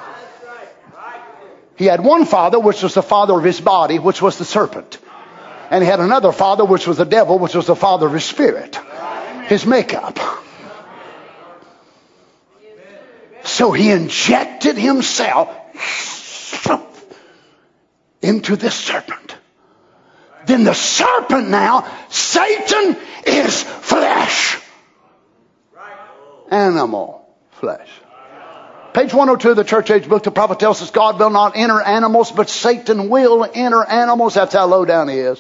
He had one father, which was the father of his body, which was the serpent. And he had another father, which was the devil, which was the father of his spirit, his makeup. So he injected himself into this serpent. Then the serpent now, Satan is flesh. Animal flesh. Page 102 of the Church Age book, the prophet tells us God will not enter animals, but Satan will enter animals. That's how low down he is.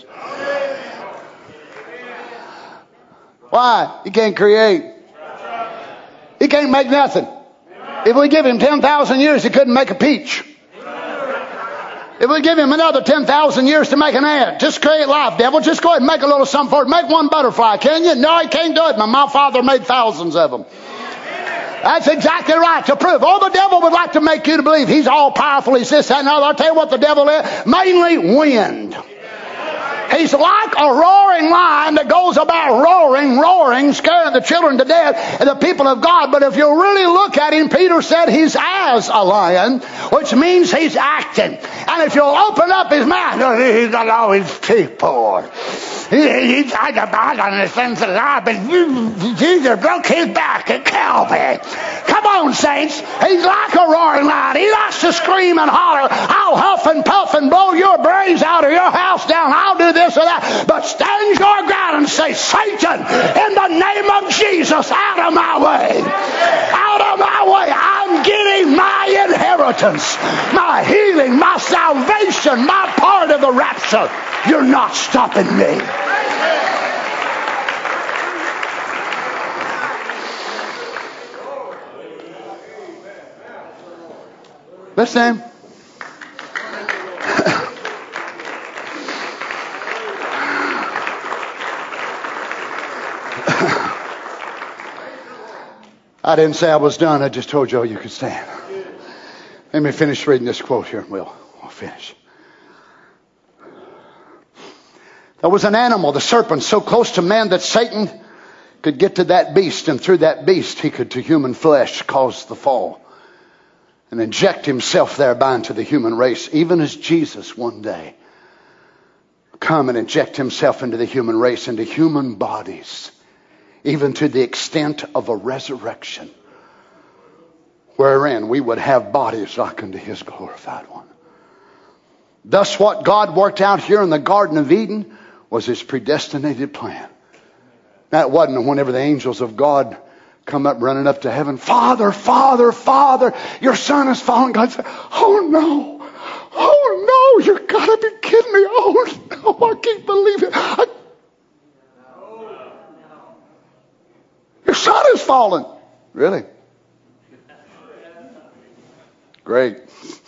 Why? He can't create. He can't make nothing. If we give him 10,000 years, he couldn't make a peach. If we give him another 10,000 years to make an ant, just create life, devil. Just go ahead and make a little something for it. Make one butterfly, can you? No, he can't do it. My father made thousands of them. That's exactly right, to prove. Oh, the devil would like to make you to believe he's all powerful. He's this, that, and other. I'll tell you what the devil is. Mainly wind. He's like a roaring lion that goes about roaring, scaring the children to death and the people of God. But if you really look at him, Peter said he's as a lion, which means he's acting. And if you'll open up his mouth, he's got all his teeth pulled. He tried to bite on the things of God, but Jesus broke his back at Calvary. Come on, saints. He's like a roaring lion. He likes to scream and holler. I'll huff and puff and blow your brains out of your house down. I'll do this or that. But stand your ground and say, Satan, in the name of Jesus, out of my way. Out of my way. I'm getting my inheritance, my healing, my salvation, my part of the rapture. You're not stopping me. Listen. I didn't say I was done. I just told you all you could stand. Let me finish reading this quote here and we'll finish. There was an animal, the serpent, so close to man that Satan could get to that beast, and through that beast he could to human flesh cause the fall and inject himself thereby into the human race, even as Jesus one day come and inject himself into the human race, into human bodies, even to the extent of a resurrection, wherein we would have bodies like unto his glorified one. Thus what God worked out here in the Garden of Eden was his predestinated plan. That wasn't whenever the angels of God come up running up to heaven, Father, Father, Father, your son has fallen. God said, oh no, you've got to be kidding me. Oh no, I can't believe it. Your son has fallen. Really? Great.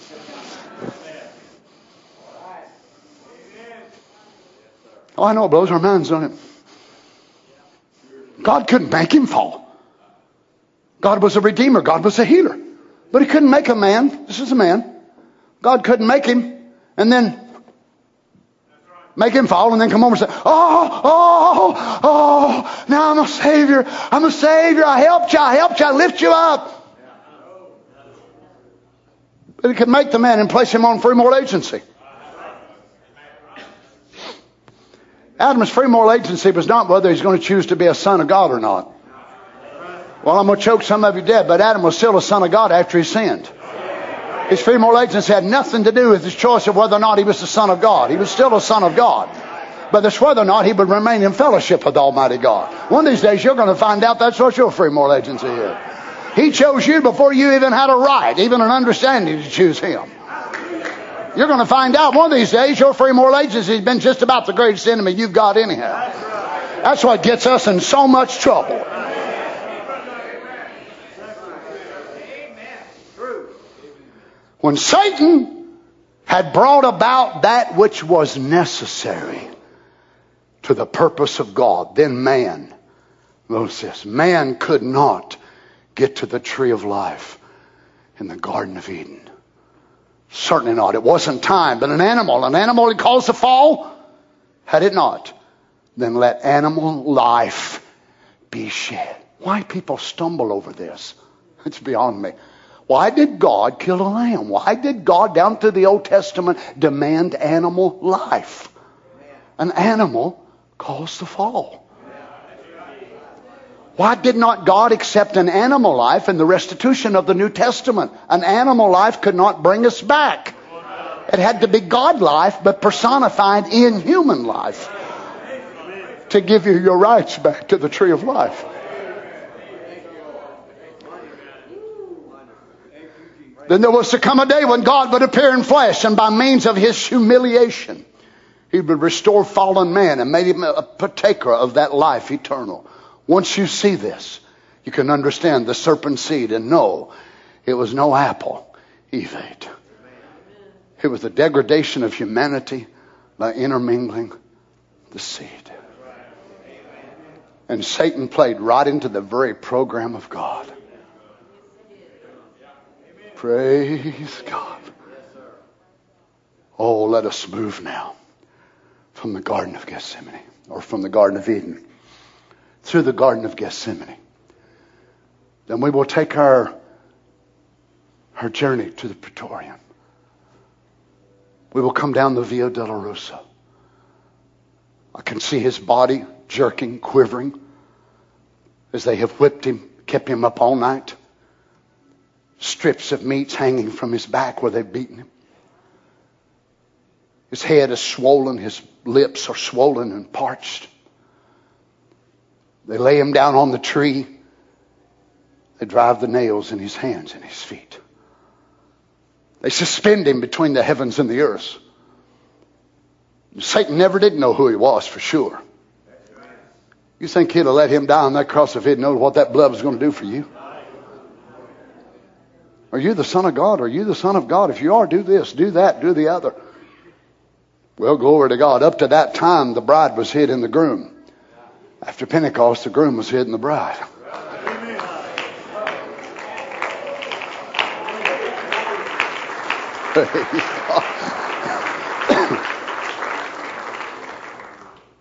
Oh, I know it blows our minds, doesn't it? God couldn't make him fall. God was a redeemer. God was a healer. But he couldn't make a man. This is a man. God couldn't make him and then make him fall and then come over and say, oh, now I'm a Savior. I'm a Savior. I helped you. I lift you up. But he could make the man and place him on free moral agency. Adam's free moral agency was not whether he's going to choose to be a son of God or not. Well, I'm going to choke some of you dead, but Adam was still a son of God after he sinned. His free moral agency had nothing to do with his choice of whether or not he was the son of God. He was still a son of God. But it's whether or not he would remain in fellowship with Almighty God. One of these days you're going to find out that's what your free moral agency is. He chose you before you even had a right, even an understanding to choose him. You're going to find out one of these days your free moral agency has been just about the greatest enemy you've got anyhow. That's what gets us in so much trouble. When Satan had brought about that which was necessary to the purpose of God, then man, notice this, man could not get to the tree of life in the Garden of Eden. Certainly not. It wasn't time. But an animal that caused the fall, had it not, then let animal life be shed. Why people stumble over this? It's beyond me. Why did God kill a lamb? Why did God, down through the Old Testament, demand animal life? An animal caused the fall. Why did not God accept an animal life in the restitution of the New Testament? An animal life could not bring us back. It had to be God life, but personified in human life to give you your rights back to the tree of life. Then there was to come a day when God would appear in flesh, and by means of his humiliation, he would restore fallen man and made him a partaker of that life eternal. Once you see this, you can understand the serpent seed and know it was no apple Eve ate. It was the degradation of humanity by intermingling the seed. And Satan played right into the very program of God. Praise God. Oh, let us move now from the Garden of Gethsemane, or from the Garden of Eden, through the Garden of Gethsemane. Then we will take our journey to the Praetorium. We will come down the Via Dolorosa. I can see his body jerking, quivering, as they have whipped him, kept him up all night. Strips of meat hanging from his back where they've beaten him. His head is swollen. His lips are swollen and parched. They lay him down on the tree. They drive the nails in his hands and his feet. They suspend him between the heavens and the earth. Satan never did know who he was for sure. You think he'd have let him die on that cross if he'd known what that blood was going to do for you? Are you the Son of God? Are you the Son of God? If you are, do this, do that, do the other. Well, glory to God. Up to that time, the bride was hid in the groom. After Pentecost, the groom was hid in the bride. Praise God.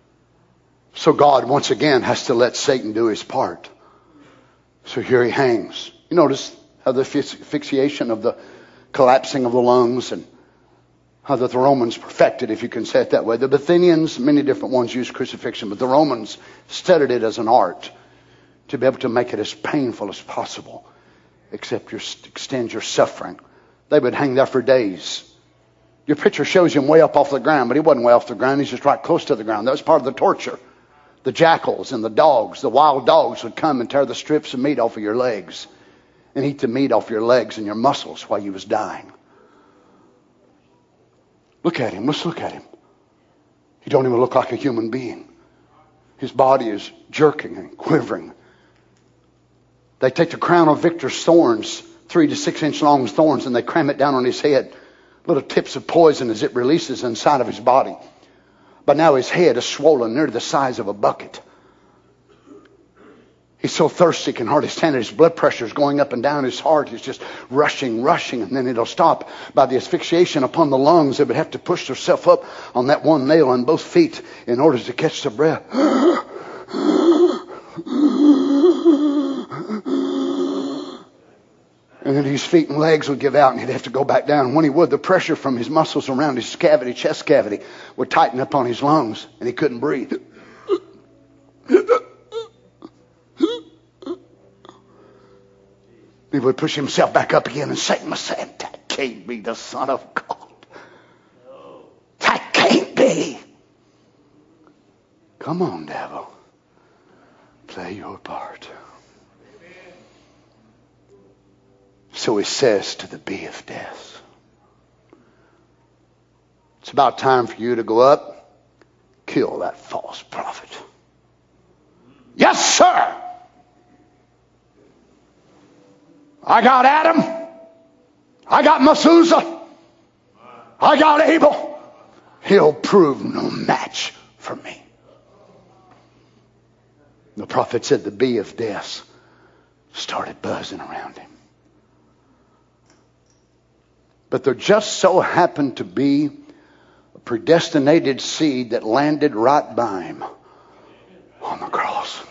So God, once again, has to let Satan do his part. So here he hangs. You notice how the asphyxiation of the collapsing of the lungs, and how that the Romans perfected, if you can say it that way. The Bithynians, many different ones use crucifixion, but the Romans studied it as an art to be able to make it as painful as possible, except extend your suffering. They would hang there for days. Your picture shows him way up off the ground, but he wasn't way off the ground. He's just right close to the ground. That was part of the torture. The jackals and the dogs, the wild dogs, would come and tear the strips of meat off of your legs and eat the meat off your legs and your muscles while you was dying. Look at him. Let's look at him. He don't even look like a human being. His body is jerking and quivering. They take the crown of victor's thorns, 3 to 6 inch long thorns, and they cram it down on his head. Little tips of poison as it releases inside of his body. But now his head is swollen near the size of a bucket. He's so thirsty he can hardly stand it. His blood pressure is going up and down. His heart is just rushing, and then it'll stop. By the asphyxiation upon the lungs, they would have to push themselves up on that one nail on both feet in order to catch the breath. And then his feet and legs would give out and he'd have to go back down. And when he would, the pressure from his muscles around his cavity, chest cavity, would tighten up on his lungs and he couldn't breathe. He would push himself back up again, and Satan was saying, that can't be the Son of God. That can't be. Come on, devil. Play your part. So he says to the bee of death, it's about time for you to go up, kill that false prophet. Yes, sir. I got Adam. I got Methuselah. I got Abel. He'll prove no match for me. The prophet said the bee of death started buzzing around him. But there just so happened to be a predestinated seed that landed right by him on the cross.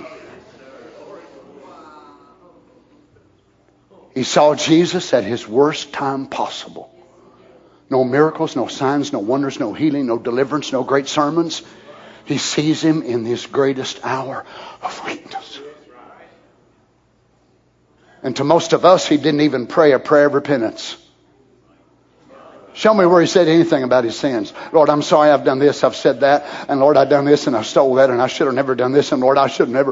He saw Jesus at his worst time possible. No miracles, no signs, no wonders, no healing, no deliverance, no great sermons. He sees him in his greatest hour of weakness. And to most of us, he didn't even pray a prayer of repentance. Show me where he said anything about his sins. Lord, I'm sorry I've done this, I've said that. And Lord, I've done this and I stole that and I should have never done this. And Lord, I should have never.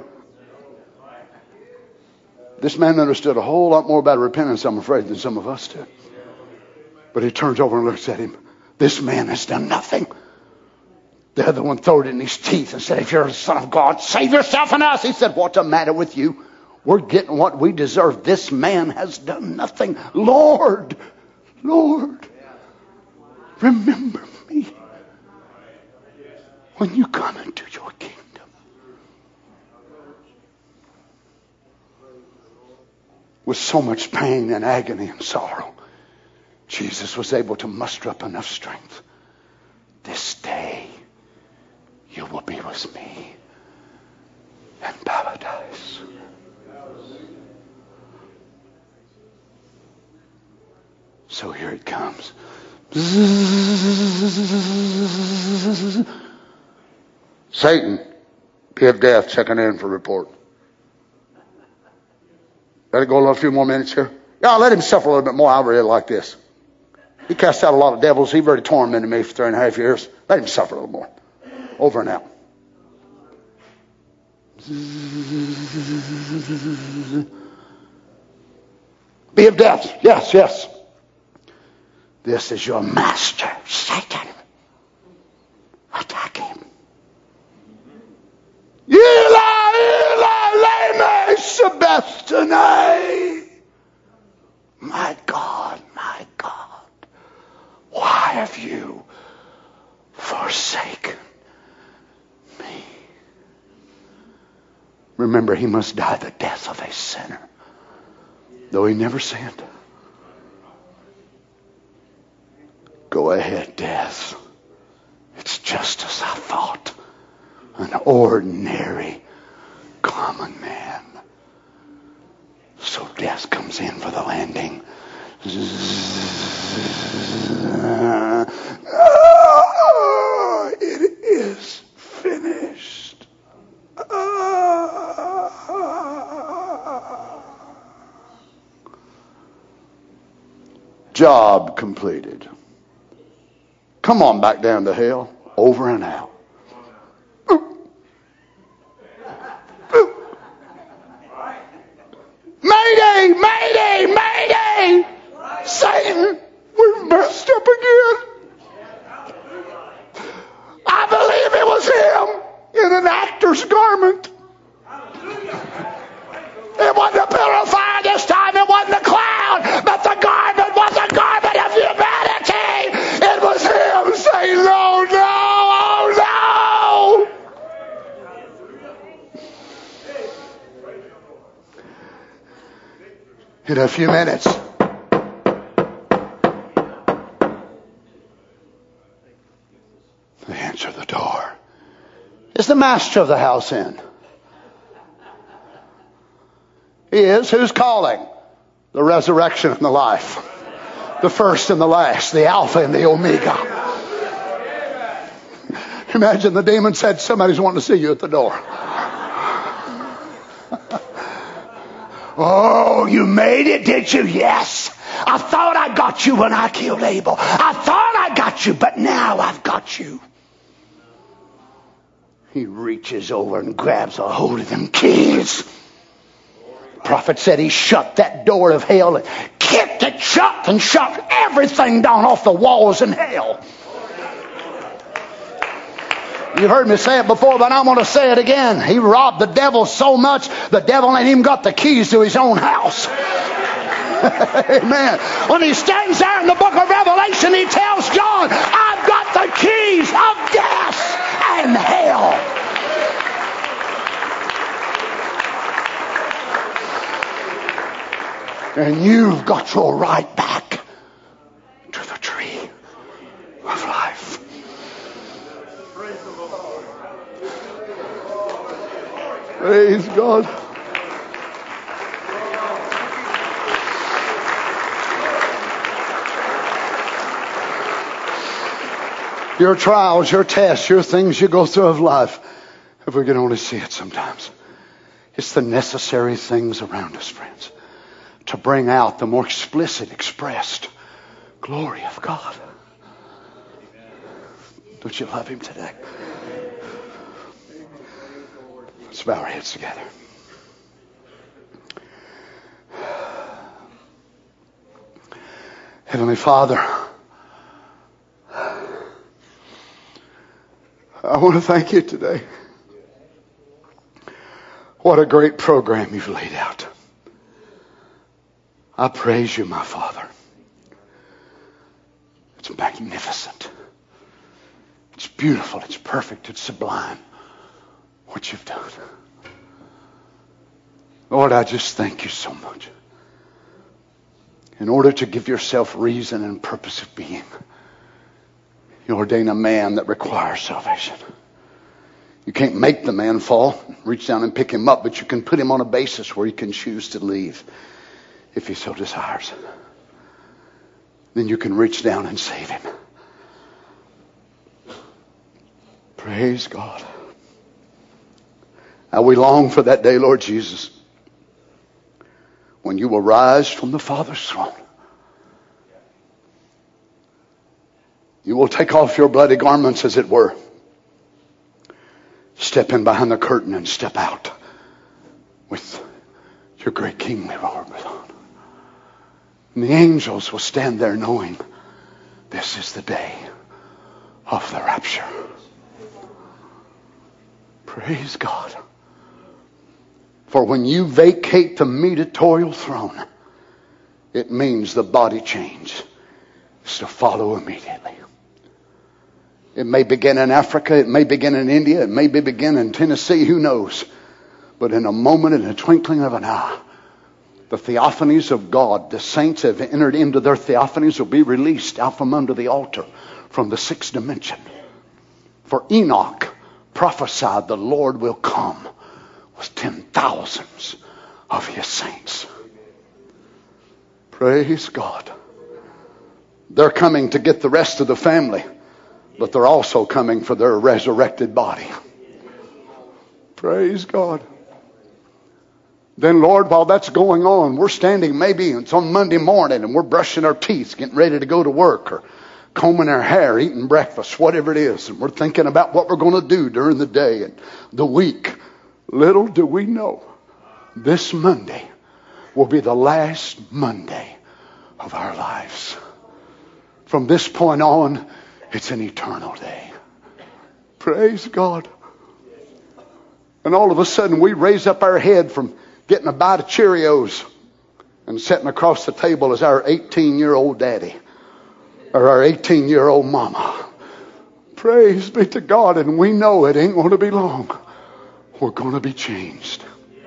This man understood a whole lot more about repentance, I'm afraid, than some of us do. But he turns over and looks at him. This man has done nothing. The other one threw it in his teeth and said, if you're the Son of God, save yourself and us. He said, what's the matter with you? We're getting what we deserve. This man has done nothing. Lord, Lord, remember me when you come into your kingdom. With so much pain and agony and sorrow, Jesus was able to muster up enough strength. This day you will be with me in paradise. So here it comes. Satan, bee of death, checking in for report. Let it go a few more minutes here. Yeah, I'll let him suffer a little bit more. I really like this. He cast out a lot of devils. He already tormented me for 3.5 years. Let him suffer a little more. Over and out. Bee of death. Yes, yes. This is your master, Satan. Attack him. Eli, Eli, lama sabachthani. My God, why have you forsaken me? Remember, he must die the death of a sinner, though he never sinned. Go ahead, death. It's just as I thought. An ordinary, common man. So death comes in for the landing. It is finished. Job completed. Come on back down to hell. Over and out. Mayday! Mayday! Mayday! Satan, we've messed up again. I believe it was him in an actor's garment. It wasn't a pillar of fire this time. It wasn't a cloud, but the garment was a garment of humanity. It was him saying, "No, no, oh no." In a few minutes, they answer the door. Is the master of the house in? He is. Who's calling? The resurrection and the life. The first and the last. The Alpha and the Omega. Imagine the demon said, "Somebody's wanting to see you at the door." "Oh, you made it, did you?" "Yes. I thought I got you when I killed Abel. I thought I got you, but now I've got you." He reaches over and grabs a hold of them keys. The prophet said he shut that door of hell and kicked it shut and shut everything down off the walls in hell. You've heard me say it before, but I'm going to say it again. He robbed the devil so much, the devil ain't even got the keys to his own house. Amen. When he stands there in the book of Revelation, he tells John, "I've got the keys of death and hell." And you've got your right back to the tree of life. Praise God. Your trials, your tests, your things you go through of life, if we can only see it sometimes, it's the necessary things around us, friends, to bring out the more explicit, expressed glory of God. Don't you love Him today? Let's bow our heads together. Heavenly Father, I want to thank you today. What a great program you've laid out. I praise you, my Father. It's magnificent. It's beautiful. It's perfect. It's sublime. What you've done. Lord, I just thank you so much. In order to give yourself reason and purpose of being, you ordain a man that requires salvation. You can't make the man fall, reach down and pick him up, but you can put him on a basis where he can choose to leave if he so desires. Then you can reach down and save him. Praise God. Now we long for that day, Lord Jesus, when you will rise from the Father's throne. You will take off your bloody garments, as it were. Step in behind the curtain and step out with your great kingly robe on. And the angels will stand there knowing this is the day of the rapture. Praise God. For when you vacate the mediatorial throne, it means the body change is to follow immediately. It may begin in Africa, it may begin in India, it may begin in Tennessee, who knows. But in a moment, in a twinkling of an eye, the theophanies of God, the saints have entered into their theophanies, will be released out from under the altar, from the sixth dimension. For Enoch, prophesied the Lord will come with 10,000s of his saints. Praise God. They're coming to get the rest of the family, but they're also coming for their resurrected body. Praise God. Then, Lord, while that's going on, we're standing, maybe it's on Monday morning, and we're brushing our teeth, getting ready to go to work, or combing our hair, eating breakfast, whatever it is. And we're thinking about what we're going to do during the day and the week. Little do we know, this Monday will be the last Monday of our lives. From this point on, it's an eternal day. Praise God. And all of a sudden, we raise up our head from getting a bite of Cheerios and sitting across the table as our 18-year-old daddy or our 18-year-old mama. Praise be to God. And we know it ain't going to be long. We're going to be changed.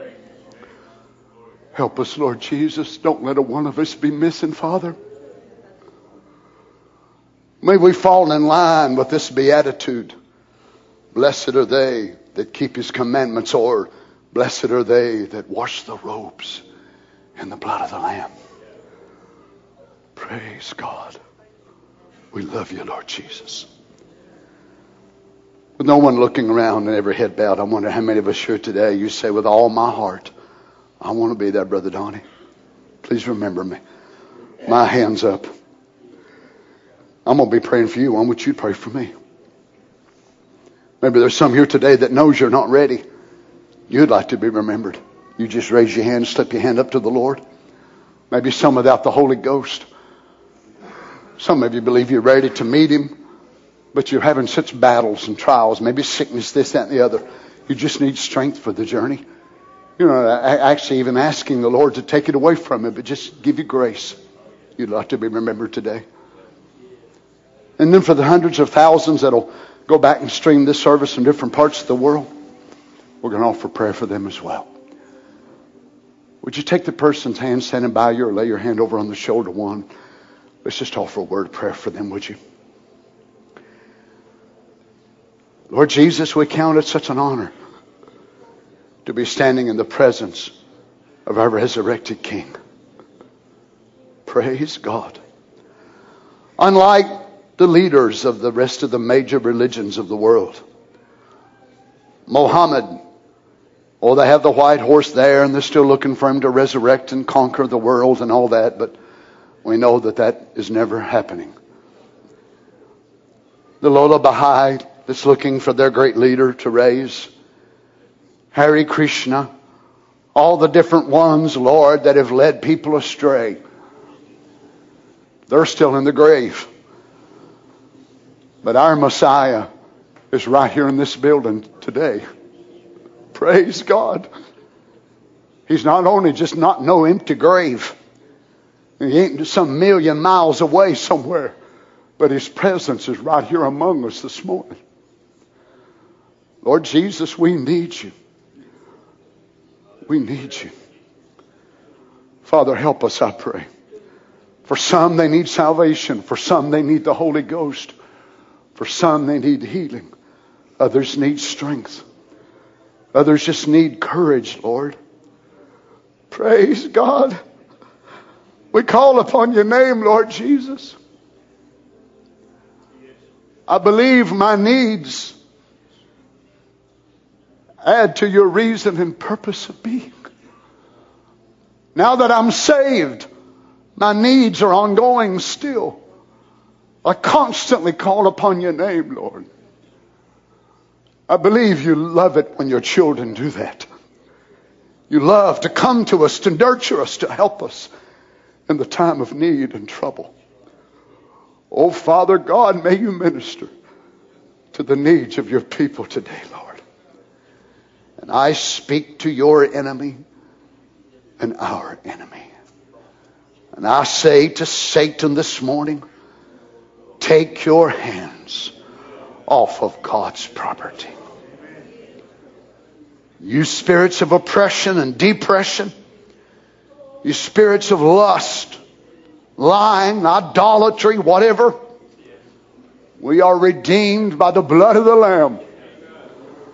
Help us, Lord Jesus. Don't let a one of us be missing, Father. May we fall in line with this beatitude. Blessed are they that keep his commandments, or blessed are they that wash the robes in the blood of the Lamb. Praise God. We love you, Lord Jesus. With no one looking around and every head bowed, I wonder how many of us here today, you say with all my heart, I want to be there, Brother Donnie. Please remember me. My hand's up. I'm going to be praying for you. Why don't you pray for me? Maybe there's some here today that knows you're not ready. You'd like to be remembered. You just raise your hand, slip your hand up to the Lord. Maybe some without the Holy Ghost. Some of you believe you're ready to meet him, but you're having such battles and trials, maybe sickness, this, that, and the other. You just need strength for the journey. You know, actually even asking the Lord to take it away from you, but just give you grace. You'd like to be remembered today. And then for the hundreds of thousands that'll go back and stream this service in different parts of the world, we're going to offer prayer for them as well. Would you take the person's hand standing by you, or lay your hand over on the shoulder one? Let's just offer a word of prayer for them, would you? Lord Jesus, we count it such an honor to be standing in the presence of our resurrected King. Praise God. Unlike the leaders of the rest of the major religions of the world, Mohammed, oh, they have the white horse there, and they're still looking for him to resurrect and conquer the world and all that, but we know that that is never happening. The Lola Baha'i that's looking for their great leader to raise, Hare Krishna, all the different ones, Lord, that have led people astray, they're still in the grave. But our Messiah is right here in this building today. Praise God. He's not only just not no empty grave. He ain't some million miles away somewhere. But his presence is right here among us this morning. Lord Jesus, we need you. We need you. Father, help us, I pray. For some, they need salvation. For some, they need the Holy Ghost. For some, they need healing. Others need strength. Others just need courage, Lord. Praise God. We call upon your name, Lord Jesus. I believe my needs add to your reason and purpose of being. Now that I'm saved, my needs are ongoing still. I constantly call upon your name, Lord. I believe you love it when your children do that. You love to come to us, to nurture us, to help us in the time of need and trouble. Oh, Father God, may you minister to the needs of your people today, Lord. And I speak to your enemy and our enemy. And I say to Satan this morning, take your hands off of God's property. You spirits of oppression and depression, you spirits of lust, lying, idolatry, whatever, we are redeemed by the blood of the Lamb.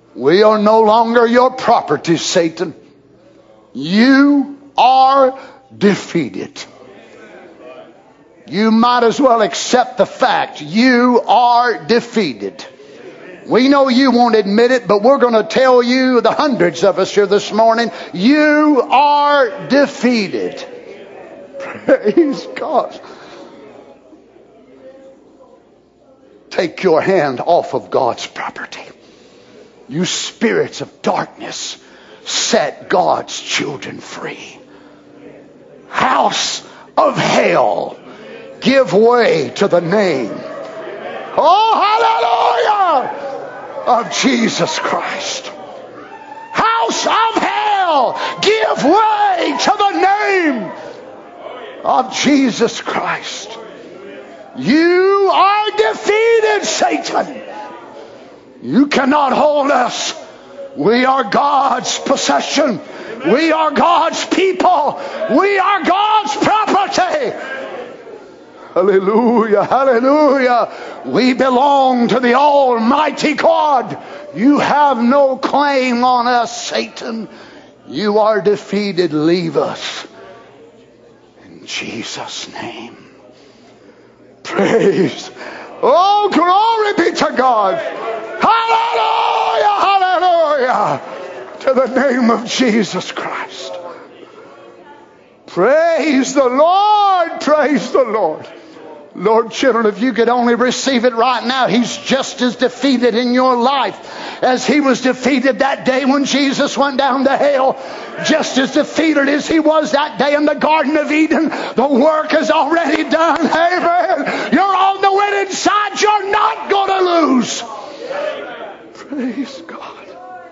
We are no longer your property, Satan. You are defeated. You might as well accept the fact you are defeated. We know you won't admit it, but we're going to tell you, the hundreds of us here this morning, you are defeated. Praise God. Take your hand off of God's property. You spirits of darkness, set God's children free. House of hell, give way to the name, oh hallelujah, of Jesus Christ. House of hell, give way to the name of Jesus Christ. You are defeated, Satan. You cannot hold us. We are God's possession. We are God's people. We are God's property. Hallelujah, hallelujah. We belong to the Almighty God. You have no claim on us, Satan. You are defeated. Leave us. In Jesus' name. Praise. Oh, glory be to God. Hallelujah, hallelujah. To the name of Jesus Christ. Praise the Lord, praise the Lord. Lord, children, if you could only receive it right now, He's just as defeated in your life as He was defeated that day when Jesus went down to hell. Just as defeated as He was that day in the Garden of Eden. The work is already done. Amen. You're on the winning side. You're not going to lose. Praise God.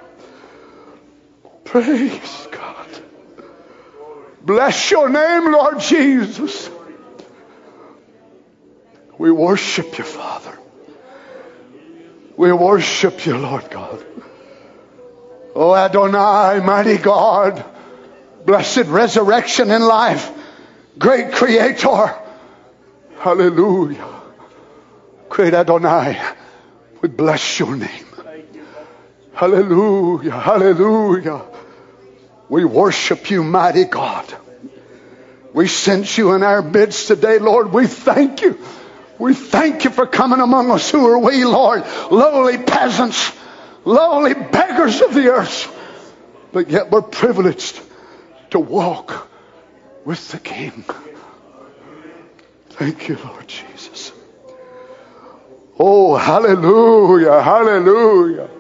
Praise God. Bless your name, Lord Jesus. We worship you, Father. We worship you, Lord God. Oh, Adonai, mighty God, blessed resurrection in life, great Creator. Hallelujah. Great Adonai, we bless your name. Hallelujah, hallelujah. We worship you, mighty God. We sense you in our midst today, Lord. We thank you. We thank you for coming among us. Who are we, Lord? Lowly peasants, lowly beggars of the earth. But yet we're privileged to walk with the King. Thank you, Lord Jesus. Oh, hallelujah, hallelujah.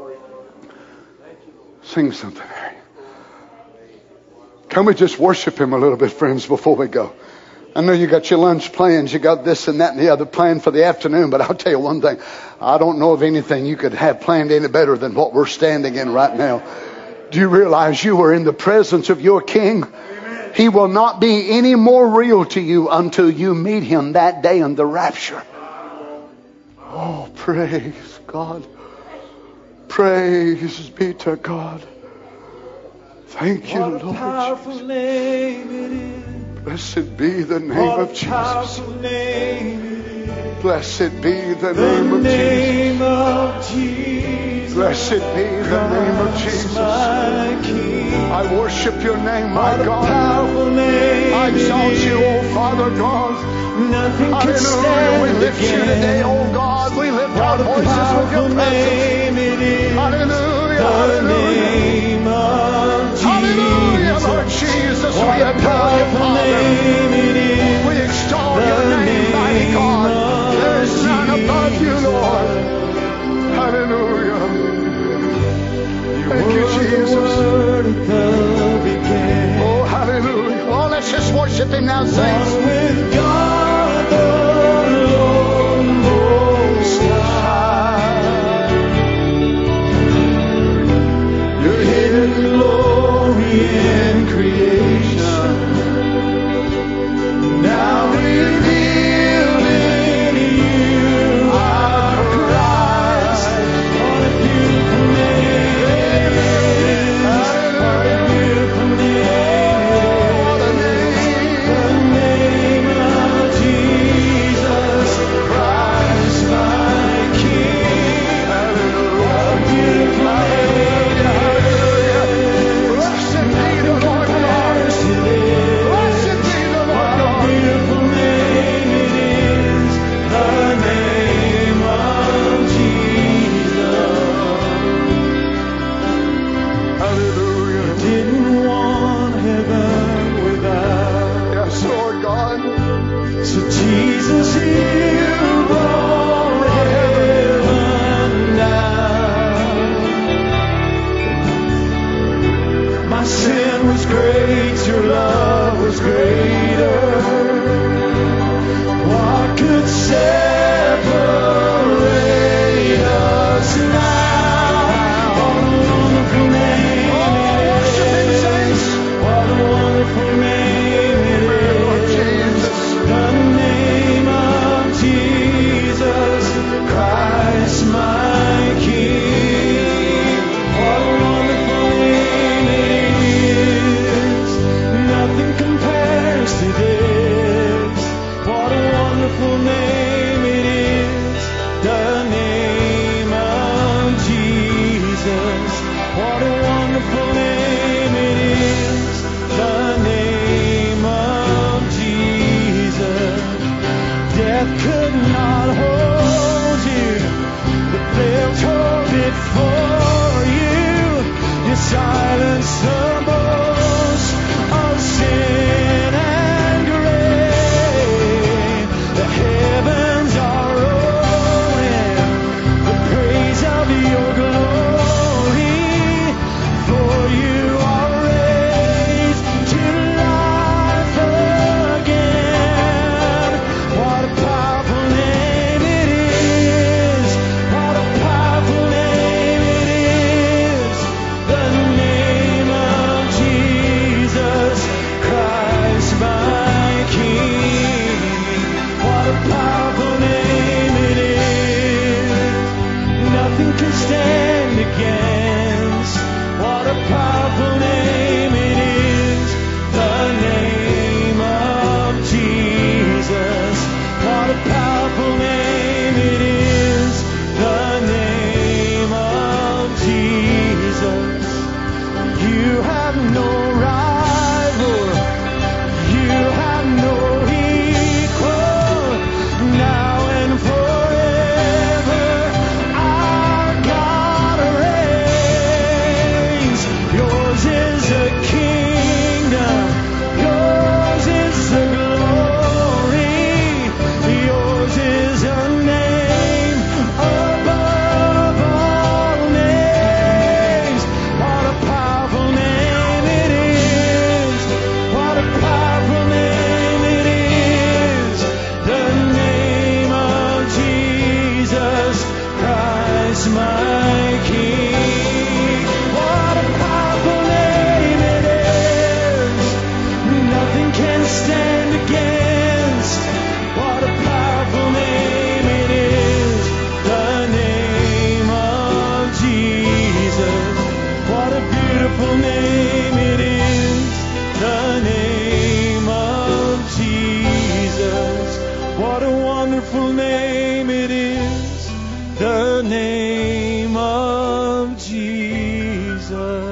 Sing something, Harry. Can we just worship Him a little bit, friends, before we go? I know you got your lunch plans, you got this and that and the other planned for the afternoon, but I'll tell you one thing. I don't know of anything you could have planned any better than what we're standing in right now. Do you realize you are in the presence of your King? Amen. He will not be any more real to you until you meet Him that day in the rapture. Oh, praise God. Praise be to God. Thank you, Lord Jesus. Blessed be the name of Jesus. Blessed be the name of Jesus. Blessed be the name of Jesus. I worship your name, my God. I exalt you, oh Father God. Hallelujah. We lift you today, oh God. We lift our voices with your presence. Hallelujah. Hallelujah. Hallelujah, Lord Jesus. We adore you, Father. We extol your name, mighty God. There is none above you, Lord. Hallelujah. Thank you, Jesus. Oh, hallelujah. Oh, let's just worship Him now, saints. With God the Lord Most High, your hidden glory in creation, now revealed in you, our Christ. What a beautiful name. What a beautiful name. What a name. The name of So Jesus, you brought heaven down. My sin was great, your love was greater. What could separate us now? What a wonderful name it is. What a wonderful name it is. The name of Jesus Christ, my King. What a wonderful name it is. Nothing compares to this. What a wonderful name it is. The name of Jesus. What a wonderful name it is. The name of Jesus. Death could not hold you. The veil tore it for you. You silenced the boast of sin and grave. The heavens are rolling the praise of your glory. For you are raised to life again. What a powerful name it is. What a powerful name it is. The name of Jesus Christ, my King. What a powerful name it is. Nothing can stand against. What a powerful name it is. The name of Jesus. What a powerful name it is. The name of Jesus. You have no rival. You have no equal. Now and forever, our God reigns. Yours is the kingdom. Yours is the glory. Yours is a name above all names. What a powerful name it is. What a powerful name it is. The name of Jesus Christ, my King. What a powerful name it is. Nothing can stand against. What a powerful name it is. The name of Jesus. What a beautiful name it is. The name of Jesus. What a wonderful name it is. The name of Jesus.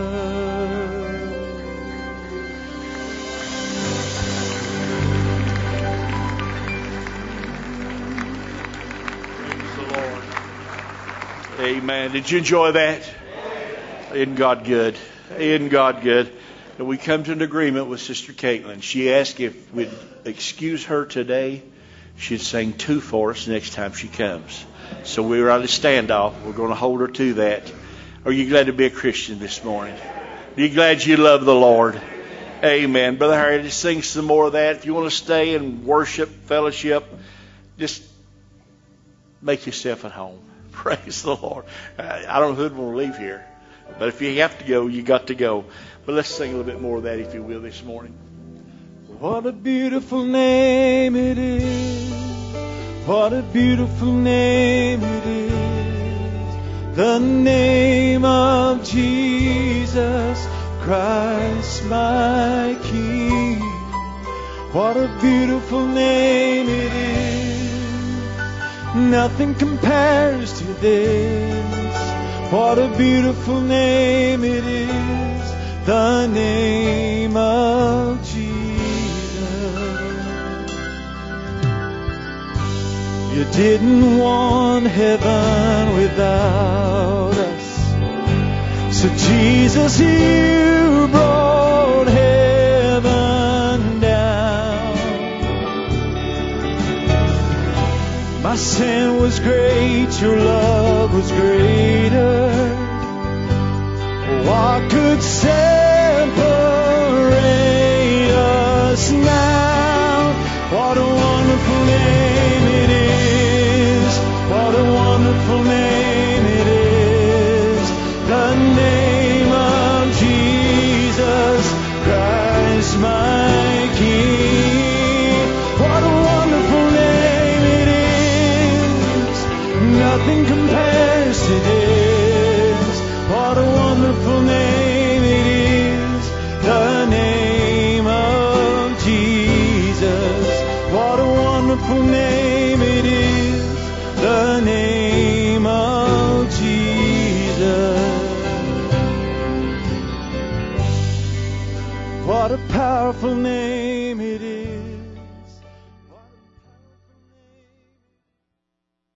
Praise the Lord. Amen. Did you enjoy that? Isn't God good? Isn't God good? And we come to an agreement with Sister Caitlin. She asked if we'd excuse her today. She'd sing 2 for us next time she comes. So we were at a standoff. We're going to hold her to that. Are you glad to be a Christian this morning? Are you glad you love the Lord? Amen. Brother Harry, just sing some more of that. If you want to stay and worship, fellowship, just make yourself at home. Praise the Lord. I don't know who'd want to leave here. But if you have to go, you got to go. But let's sing a little bit more of that, if you will, this morning. What a beautiful name it is. What a beautiful name it is. The name of Jesus Christ, my King. What a beautiful name it is. Nothing compares to this. What a beautiful name it is. The name of Jesus. You didn't want heaven without us. So Jesus, you brought heaven down. My sin was great, your love was greater. What could separate us now? What a wonderful name it is. What a wonderful name it is. The name of Jesus Christ, my King. What a wonderful name it is. Nothing compares to this. What a wonderful name it is. The name of Jesus. What a wonderful name it is. The name of Jesus. What a powerful name.